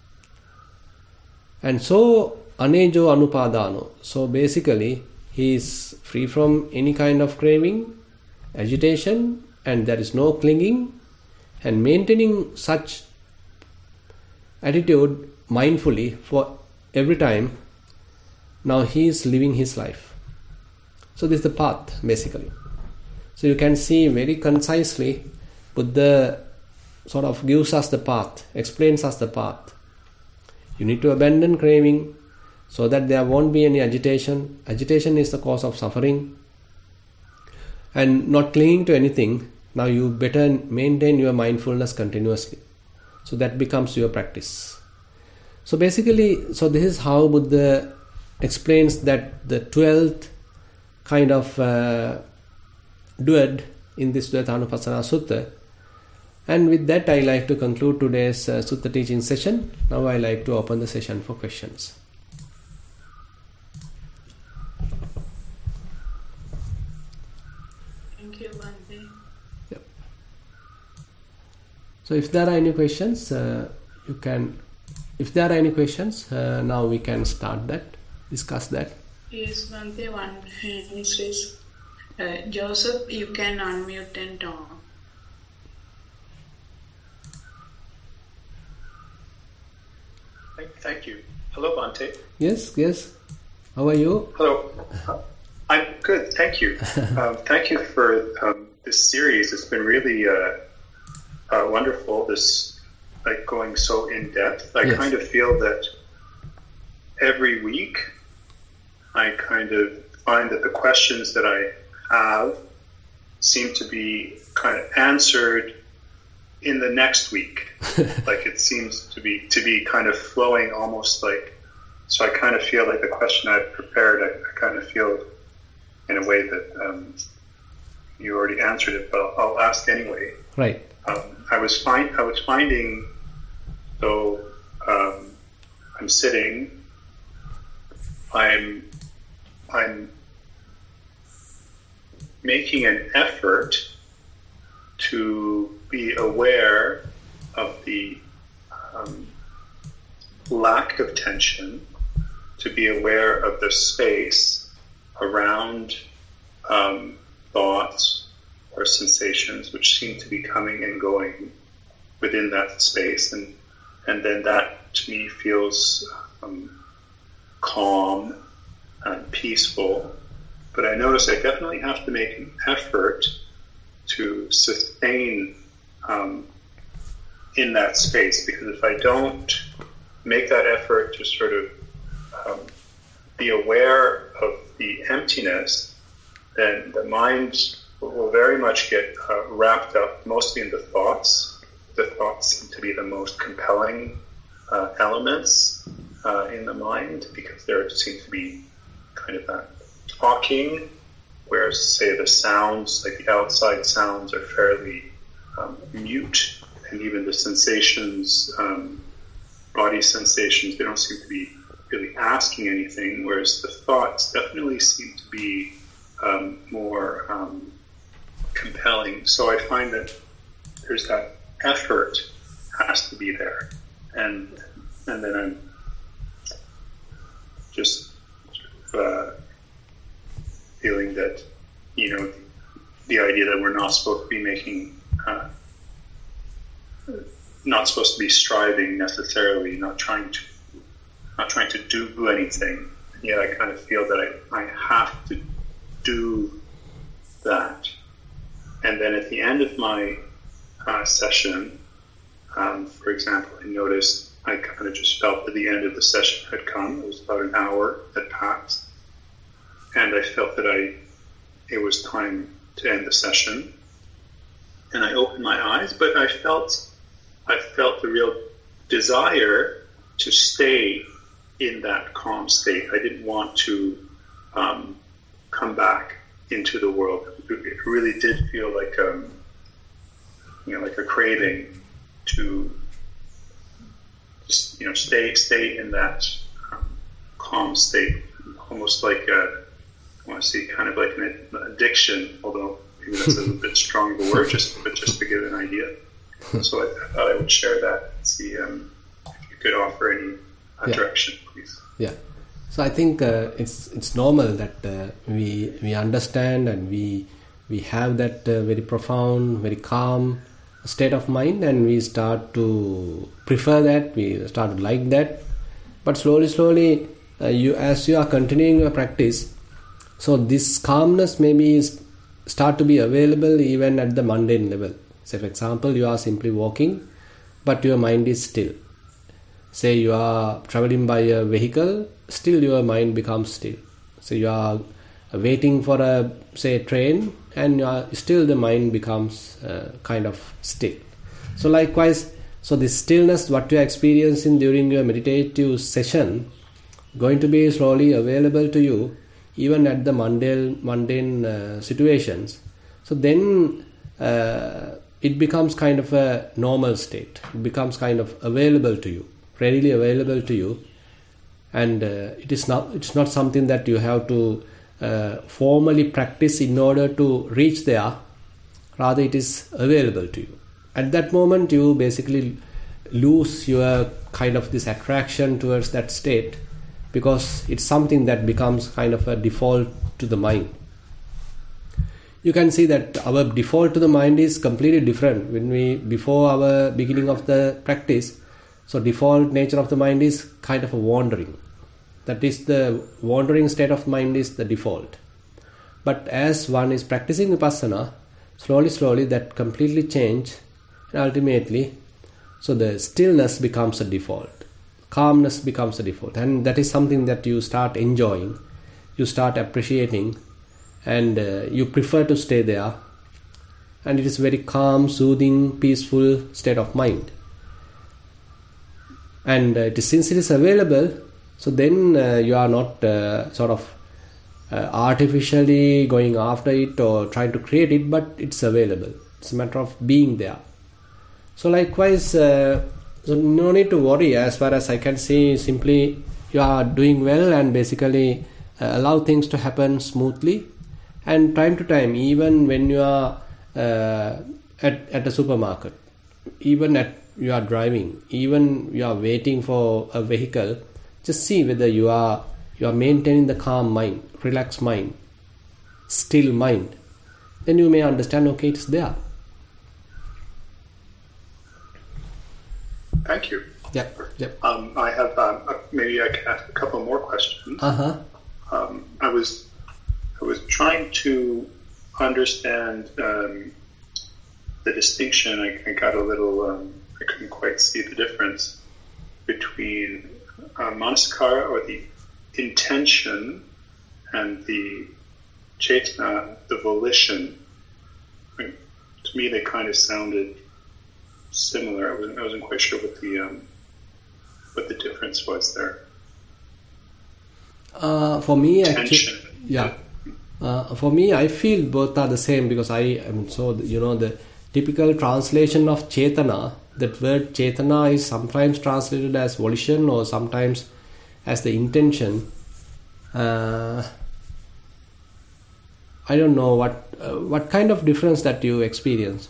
And so anejo anupādāno. So basically he is free from any kind of craving, agitation, and there is no clinging, and maintaining such attitude mindfully for every time. Now he is living his life. So this is the path basically. So you can see very concisely Buddha sort of gives us the path, explains us the path. You need to abandon craving so that there won't be any agitation. Agitation is the cause of suffering. And not clinging to anything, now you better maintain your mindfulness continuously. So that becomes your practice. So basically, so this is how Buddha explains that the 12th kind of duad in this Dvaitanupassana Sutta. And with that, I like to conclude today's Sutta teaching session. Now I like to open the session for questions. Thank you, Bhante. Yep. So if there are any questions, you can. If there are any questions, now we can start that, discuss that. Yes, Bhante, one hand is raised. Joseph, you can unmute and talk. Thank you. Hello, Bhante. Yes. How are you? Hello. I'm good, thank you. Thank you for this series. It's been really wonderful, this going so in depth. I kind of feel that every week I kind of find that the questions that I have seem to be kind of answered in the next week. Like it seems to be kind of flowing almost like So I kind of feel like the question I've prepared, I kind of feel in a way that you already answered it, but I'll ask anyway. Right. I was finding, so I'm sitting, I'm making an effort to be aware of the lack of tension, to be aware of the space around thoughts or sensations which seem to be coming and going within that space, and then that to me feels calm and peaceful. But I notice I definitely have to make an effort to sustain in that space, because if I don't make that effort to sort of be aware of the emptiness, then the mind will very much get wrapped up mostly in the thoughts. The thoughts seem to be the most compelling elements in the mind, because there seems to be kind of that talking, whereas, say, the sounds, like the outside sounds, are fairly mute, and even the sensations, body sensations, they don't seem to be really asking anything, whereas the thoughts definitely seem to be more compelling. So I find that there's that effort has to be there, and then I'm just feeling that, the idea that we're not supposed to be making, not supposed to be striving necessarily, not trying to do anything. Yet I kind of feel that I have to do that. And then at the end of my session, for example, I noticed I kind of just felt that the end of the session had come. It was about an hour had passed, and I felt that it was time to end the session. And I opened my eyes, but I felt the real desire to stay in that calm state. I didn't want to come back into the world. It really did feel like like a craving to just stay in that calm state, almost like I want to say kind of like an addiction, although maybe that's a little bit strong of a word, just to give an idea. So I thought I would share that and see if you could offer any direction, please. Yeah. So I think it's normal that we understand and we have that very profound, very calm state of mind, and we start to prefer that, we start to like that. But slowly, as you are continuing your practice, so this calmness maybe start to be available even at the mundane level. Say, for example, you are simply walking, but your mind is still. Say you are traveling by a vehicle, still your mind becomes still. So you are waiting for a train, and still the mind becomes kind of still. So likewise, so this stillness what you are experiencing during your meditative session going to be slowly available to you even at the mundane situations. So then it becomes kind of a normal state. It becomes kind of available to you, readily available to you, and it's not something that you have to formally practice in order to reach there. Rather, it is available to you. At that moment, you basically lose your kind of this attraction towards that state, because it's something that becomes kind of a default to the mind. You can see that our default to the mind is completely different. Before our beginning of the practice, so default nature of the mind is kind of a wandering. That is, the wandering state of mind is the default. But as one is practicing Vipassana, slowly that completely change, and ultimately, so the stillness becomes a default. Calmness becomes a default, and that is something that you start enjoying, you start appreciating, and you prefer to stay there, and it is very calm, soothing, peaceful state of mind. And since it is available, So then you are not sort of artificially going after it or trying to create it, but it's available. It's a matter of being there. So likewise, so no need to worry. As far as I can see, simply you are doing well and basically allow things to happen smoothly. And time to time, even when you are at a supermarket, even you are driving, even you are waiting for a vehicle, just see whether you are maintaining the calm mind, relaxed mind, still mind. Then you may understand, okay, it's there. Thank you. Yep. I have maybe I can ask a couple more questions. I was trying to understand the distinction. I got a little. I couldn't quite see the difference between manasikara, or the intention, and the cetana, the volition. To me, they kind of sounded similar. I wasn't quite sure what the difference was there. For me, Intention. For me, I feel both are the same, because the typical translation of cetana, that word cetana is sometimes translated as volition or sometimes as the intention. I don't know what kind of difference that you experience.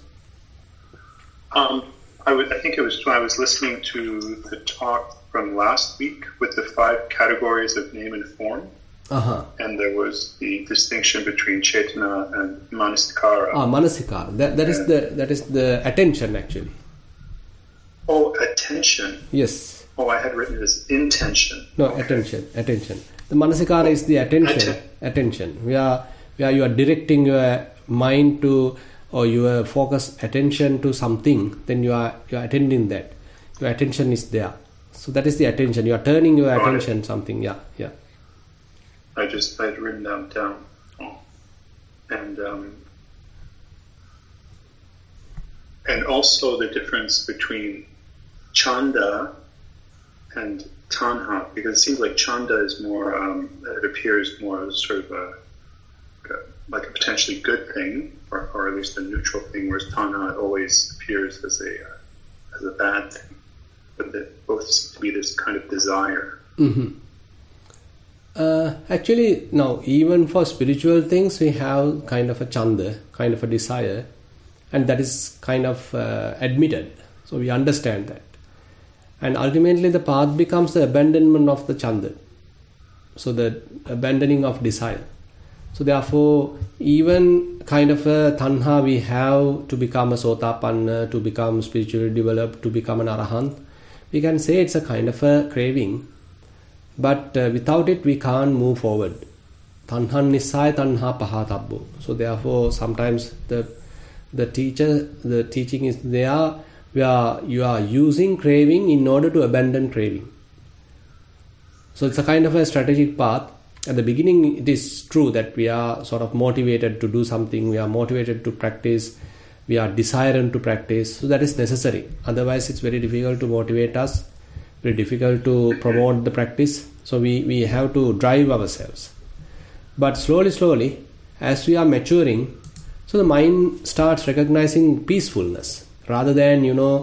I think it was when I was listening to the talk from last week with the 5 categories of name and form. And there was the distinction between cetana and manasikara. Manasikara. That is the attention, actually. Oh, attention. Yes. Oh, I had written it as intention. No, okay. Attention. The manasikara is the attention. Where you are directing your mind to, or your focus attention to something, then you are attending that. Your attention is there. So that is the attention. You are turning your attention something. Yeah. I had written them down. And also the difference between chanda and tanha, because it seems like chanda is more, it appears more as sort of like a potentially good thing, or at least a neutral thing, whereas tanha always appears as a bad thing. But they both seem to be this kind of desire. Actually, now, even for spiritual things, we have kind of a chanda, kind of a desire, and that is kind of admitted. So we understand that. And ultimately, the path becomes the abandonment of the chanda. So the abandoning of desire. So therefore, even kind of a tanha we have to become a sotapanna, to become spiritually developed, to become an arahant, we can say it's a kind of a craving. But without it, we can't move forward. Tanhan nisaya tanha pahatabbo. So therefore, sometimes the teaching is there where you are using craving in order to abandon craving. So it's a kind of a strategic path. At the beginning, it is true that we are sort of motivated to do something. We are motivated to practice. We are desiring to practice. So that is necessary. Otherwise, it's very difficult to motivate us. Very difficult to promote the practice. So we have to drive ourselves. But slowly, as we are maturing, so the mind starts recognizing peacefulness rather than,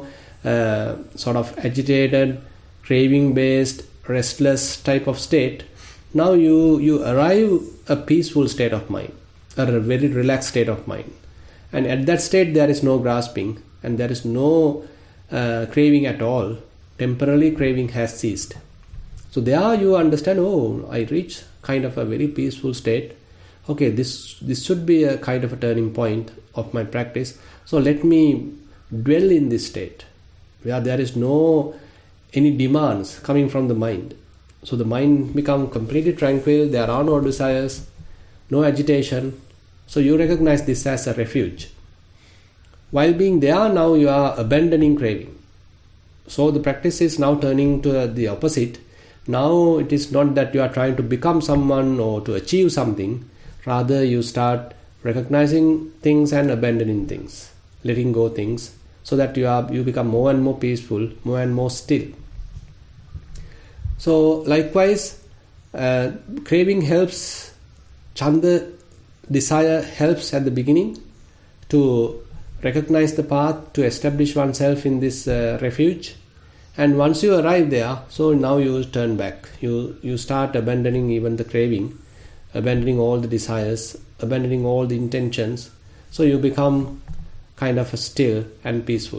sort of agitated, craving-based, restless type of state. Now you arrive a peaceful state of mind, or a very relaxed state of mind. And at that state, there is no grasping and there is no craving at all. Temporarily, craving has ceased. So there you understand, I reach kind of a very peaceful state. Okay, this should be a kind of a turning point of my practice. So let me dwell in this state where there is no any demands coming from the mind. So the mind becomes completely tranquil. There are no desires, no agitation. So you recognize this as a refuge. While being there, now you are abandoning craving. So the practice is now turning to the opposite. Now it is not that you are trying to become someone or to achieve something. Rather, you start recognizing things and abandoning things, letting go things, so that you become more and more peaceful, more and more still. So likewise, craving helps, chanda, desire helps at the beginning to recognize the path, to establish oneself in this refuge. And once you arrive there, so now you turn back. You start abandoning even the craving, abandoning all the desires, abandoning all the intentions. So you become kind of still and peaceful.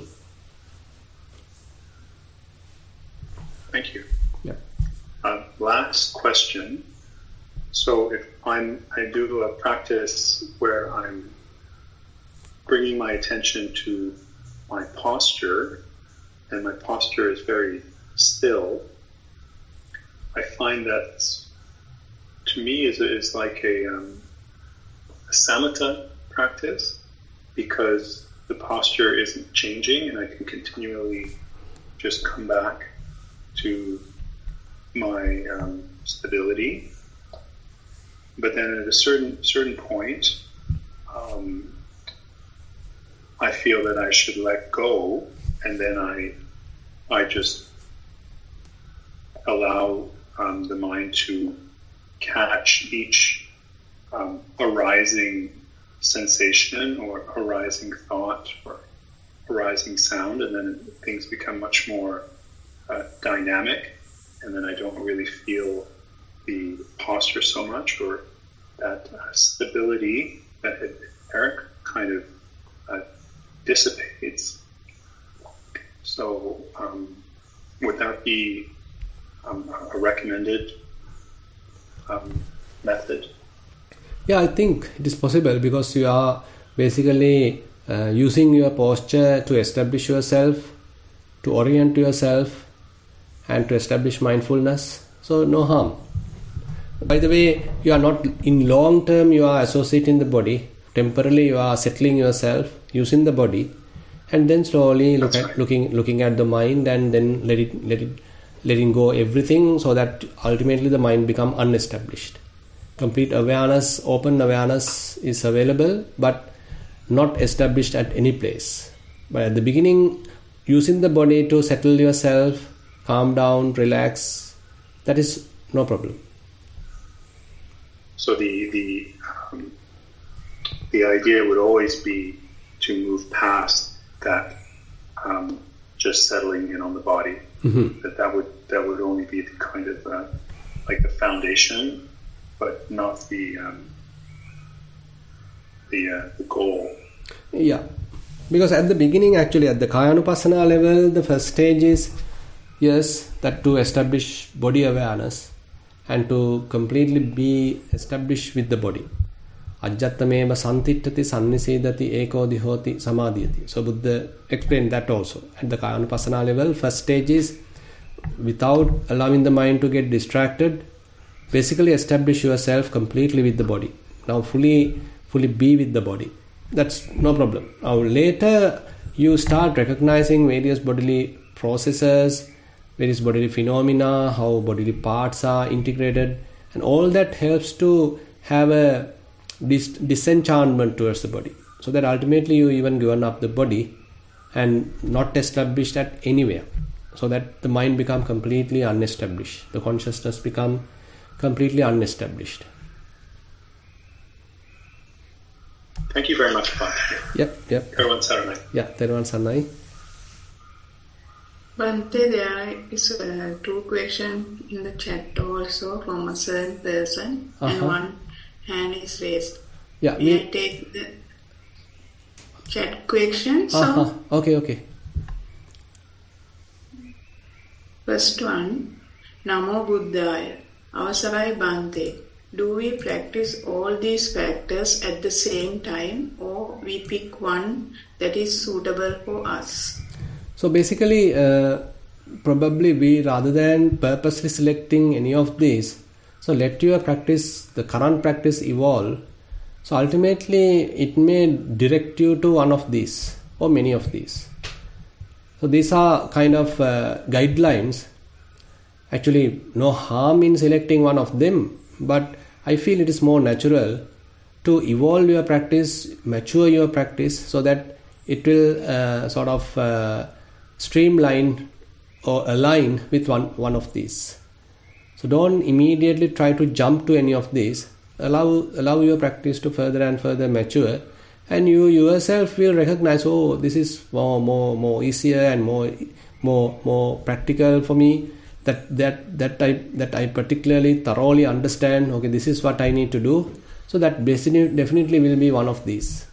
Thank you. Yeah. Last question. So if I do a practice where I'm bringing my attention to my posture, and my posture is very still, I find that to me is like a samatha practice, because the posture isn't changing and I can continually just come back to my stability. But then at a certain point, I feel that I should let go, and then I just allow the mind to catch each arising sensation or arising thought or arising sound, and then things become much more dynamic, and then I don't really feel the posture so much, or that stability that Eric kind of dissipates. So would that be a recommended method? Yeah, I think it is possible, because you are basically using your posture to establish yourself, to orient yourself, and to establish mindfulness. So no harm. By the way, you are not in long term, you are associating the body. Temporarily you are settling yourself using the body, and then slowly looking at the mind, and then letting go everything, so that ultimately the mind become unestablished. Complete awareness, open awareness is available, but not established at any place. But at the beginning, using the body to settle yourself, calm down, relax, that is no problem. So the idea would always be to move past that just settling in on the body. Mm-hmm. That would only be the kind of like the foundation, but not the goal. Yeah, because at the beginning, actually at the Kayanupassana level, the first stage is that to establish body awareness and to completely be established with the body. Ajjattameva santittati sannisedati eko dihoti samadhyati. So Buddha explained that also. At the Kayanupassana level, first stage is, without allowing the mind to get distracted, basically establish yourself completely with the body. Now fully be with the body. That's no problem. Now later you start recognizing various bodily processes, various bodily phenomena, how bodily parts are integrated, and all that helps to have a disenchantment towards the body, so that ultimately you even given up the body and not established at anywhere, so that the mind become completely unestablished, the consciousness become completely unestablished. Thank you very much, Pat. Yep. Everyone Saranai. Yeah, Teruvan Saranai. Bhante, there is two questions in the chat also from a certain person, and one hand is raised. Yeah, May I take the chat questions? Okay. First one, Namo Buddhaya. Avasarai Bhante. Do we practice all these factors at the same time, or we pick one that is suitable for us? So basically, probably we, rather than purposely selecting any of these, so let your practice, the current practice, evolve. So ultimately it may direct you to one of these or many of these. So these are kind of guidelines. Actually, no harm in selecting one of them, but I feel it is more natural to evolve your practice, mature your practice, so that it will sort of streamline or align with one of these. So don't immediately try to jump to any of these. Allow your practice to further and further mature, and you yourself will recognize, oh, this is more easier and more practical for me. That I particularly thoroughly understand. Okay, this is what I need to do. So that definitely will be one of these.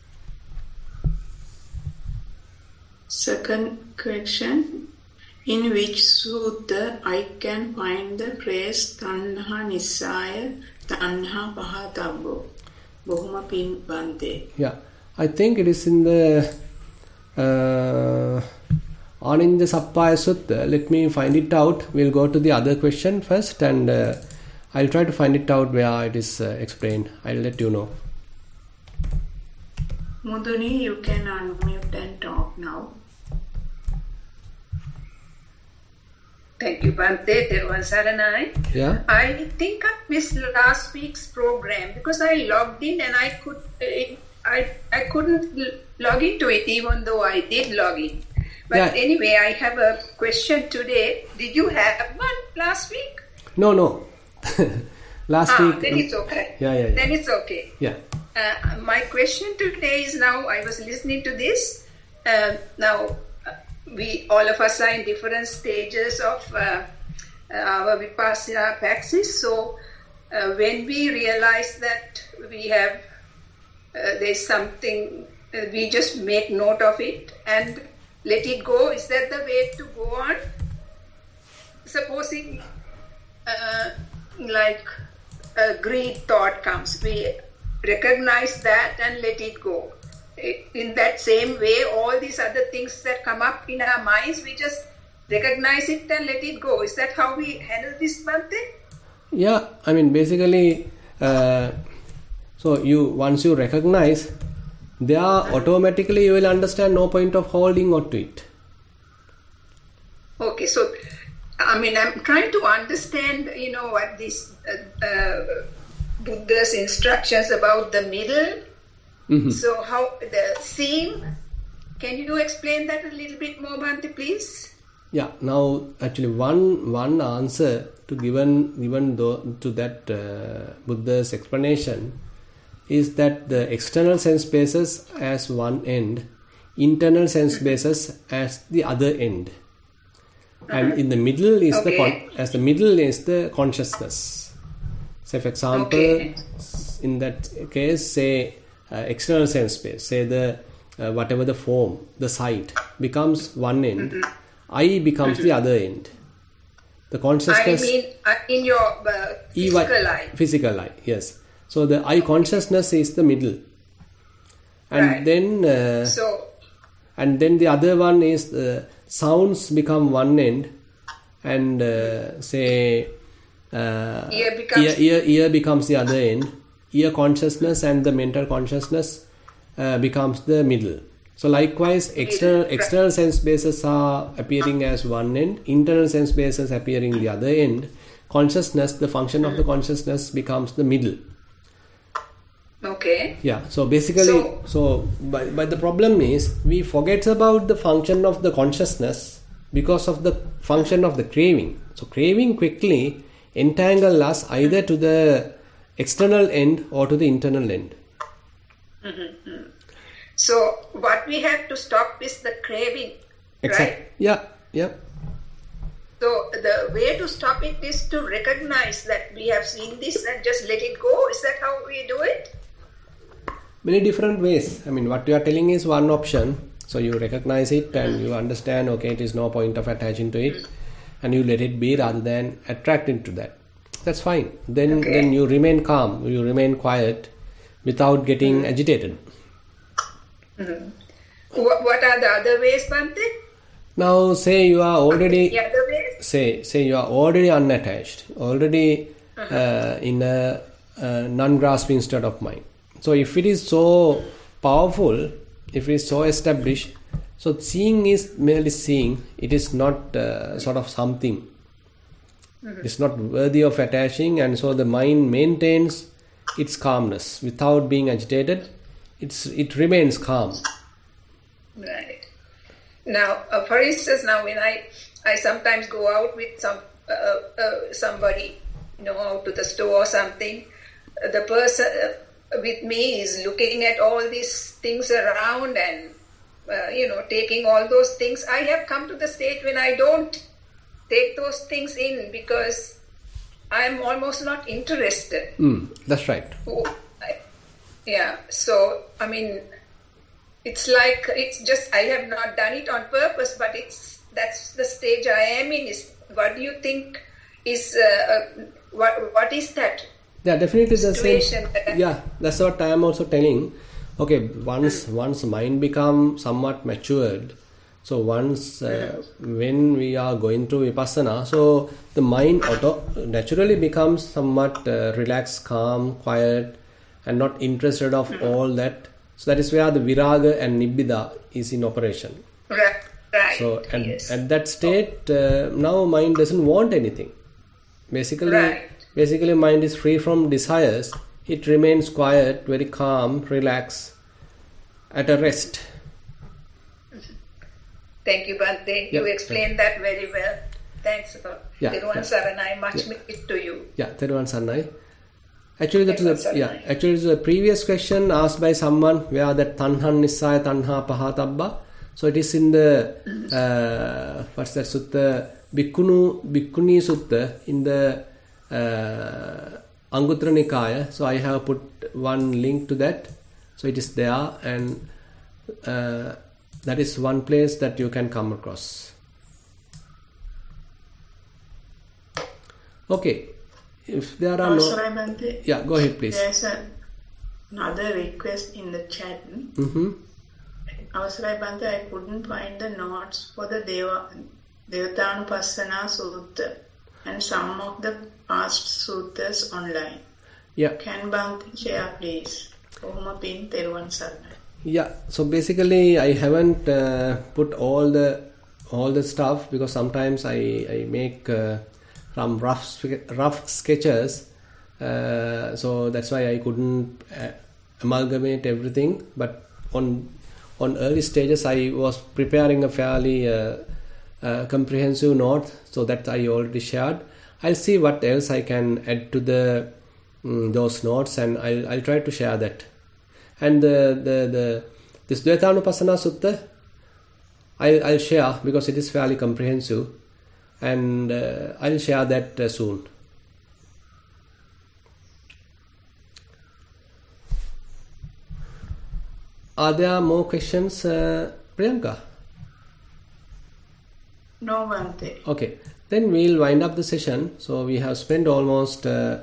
Second question: in which sutta I can find the phrase tanha nisaya tanha pahatabbo? Bohuma pin bante. Yeah, I think it is in the Anindya Sappaya Sutta. Let me find it out. We'll go to the other question first, and I'll try to find it out where it is explained. I'll let you know. Muduni, you can unmute and talk now. Thank you, Bante. Teruvan Saranai. Yeah. I think I missed last week's program because I logged in and I couldn't log into it, even though I did log in. But anyway, I have a question today. Did you have one last week? No. Last week. Then it's okay. Yeah. Then it's okay. Yeah. My question today is, now I was listening to this. Now, we all of us are in different stages of our Vipassana practice. So, when we realize that we have there's something, we just make note of it and let it go. Is that the way to go on? Supposing like a greed thought comes, we recognize that and let it go. In that same way, all these other things that come up in our minds, we just recognize it and let it go. Is that how we handle this, Bante? Yeah, I mean, basically, so once you recognize, there automatically you will understand no point of holding on to it. Okay, so I mean, I'm trying to understand, what this Buddha's instructions about the middle. Mm-hmm. So how the seam, can you explain that a little bit more, Bante, please? Yeah, now actually one answer to given to that Buddha's explanation is that the external sense basis as one end, internal sense basis as the other end, and in the middle is the consciousness. So, for example, in that case, say external sense space, say the whatever the form, the sight becomes one end, I becomes the other end. The consciousness. I mean, in your physical eye. Physical eye, yes. So the I consciousness is the middle, and then the other one is sounds become one end, and say ear becomes the other end. Ear consciousness and the mental consciousness becomes the middle. So likewise, external sense bases are appearing as one end, internal sense bases appearing the other end. Consciousness, the function of the consciousness becomes the middle. Okay. Yeah. So basically, but the problem is we forget about the function of the consciousness because of the function of the craving. So craving quickly entangle us either to the external end or to the internal end. Mm-hmm. So what we have to stop is the craving, right? Yeah. So the way to stop it is to recognize that we have seen this and just let it go. Is that how we do it? Many different ways. I mean, what you are telling is one option. So you recognize it and you understand, okay, it is no point of attaching to it, and you let it be rather than attract into that. That's fine. Then you remain calm, you remain quiet without getting agitated. Mm-hmm. What are the other ways, Bante? Now say you are already the other ways? Say you are already unattached, already in a non-grasping state of mind. So if it is so powerful, if it is so established, so seeing is merely seeing. It is not sort of something. It's not worthy of attaching, and so the mind maintains its calmness without being agitated. It remains calm. Right. Now, for instance, now when I sometimes go out with some somebody, out to the store or something, the person with me is looking at all these things around and, taking all those things. I have come to the stage when I don't take those things in because I'm almost not interested. That's right. So, it's like, it's just, I have not done it on purpose, but that's the stage I am in. What do you think is, what is that? Yeah, definitely the situation? Yeah, that's what I am also telling. Okay, once mind become somewhat matured, so once when we are going through Vipassana, so the mind naturally becomes somewhat relaxed, calm, quiet, and not interested of all that. So that is where the Viraga and Nibbida is in operation. Right. So at that state, now mind doesn't want anything. Basically, mind is free from desires. It remains quiet, very calm, relaxed, at a rest. Thank you, Bhante. You explained that very well. Thanks a lot. Thiruvan Saranai, much to you. Yeah, Thiruvan Saranai. Actually, that is a previous question asked by someone where that Tanhan Nissaya Tanha Pahatabba. So it is in the what's that sutta? Bhikkhuni Sutta in the Anguttara Nikaya. So I have put one link to that. So it is there, and that is one place that you can come across. Okay, if there are Bhante, go ahead, please. There's another request in the chat. Avassarai Bhante, I couldn't find the notes for the Devatanupassana Sutta and some of the past suttas online. Yeah. Can Bhante share, please? Ohuma pin Thiruvan Saranai. Yeah. So basically, I haven't put all the stuff because sometimes I make some rough sketches. So that's why I couldn't amalgamate everything. But on early stages, I was preparing a fairly comprehensive note, so that I already shared. I'll see what else I can add to the those notes, and I'll try to share that. And this Dvaitanupassana Sutta, I'll share because it is fairly comprehensive, and I'll share that soon. Are there more questions, Priyanka? No, Bhante. Okay, then we'll wind up the session. So we have spent almost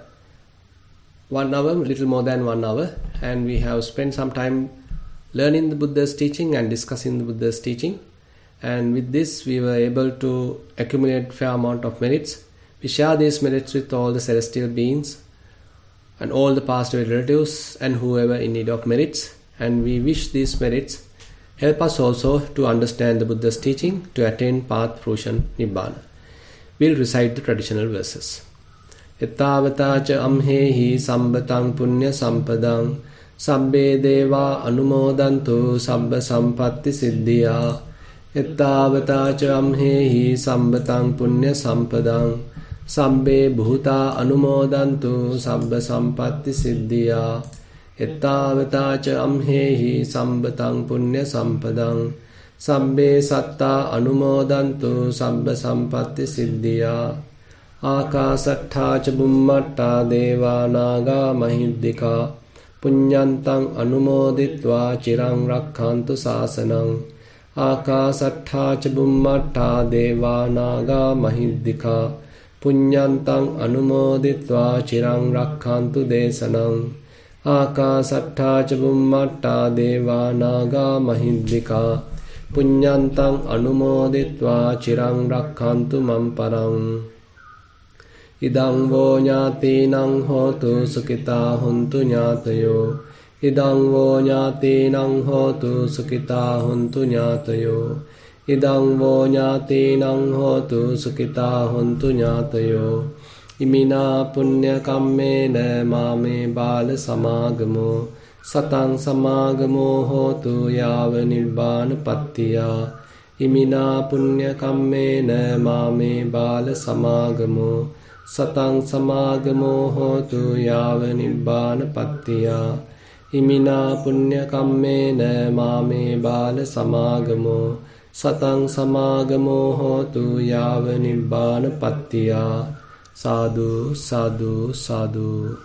1 hour, little more than 1 hour, and we have spent some time learning the Buddha's teaching and discussing the Buddha's teaching. And with this, we were able to accumulate fair amount of merits. We share these merits with all the celestial beings and all the past relatives and whoever in need of merits. And we wish these merits help us also to understand the Buddha's teaching to attain path, fruition, Nibbana. We'll recite the traditional verses. Ettavata cha amhehi sambatang punya sampadang sabbe deva anumodantu sabba sampatti siddhya. Ettavata cha amhehi sambatang punya sampadang sabbe bhuta anumodantu sabba sampatti siddhya. Ettavata cha amhehi sambatang punya sampadang sabbe satta anumodantu sabba sampatti siddhya. Akasattha cha bummatta deva naga mahiddhika punyantang anumoditva chirang rakkhantu sasanang. Akasattha cha bummatta deva naga mahiddhika punyantang anumoditva chirang rakkhantu desanang. Akasattha cha bummatta deva naga mahiddhika punyantang anumoditva chirang rakkhantu mamparang. Idang vo ñātīnaṁ hotu sukita huntu ñātayo. Idang vo ñātīnaṁ hotu sukita huntu ñātayo. Idang vo ñātīnaṁ hotu sukita huntu ñātayo. Imina punya kammena mame bala samagamo. Satang samagamo hotu yava nibbana pattiya. ඉමිනා පුඤ්ඤ කම්මේන මාමේ බාල සමාගමෝ සතං සමාගමෝ හෝතු යාව නිබ්බානපත්තියා ඉමිනා පුඤ්ඤ කම්මේන මාමේ බාල සමාගමෝ සතං සමාගමෝ හෝතු යාව නිබ්බානපත්තියා සාදු සාදු සාදු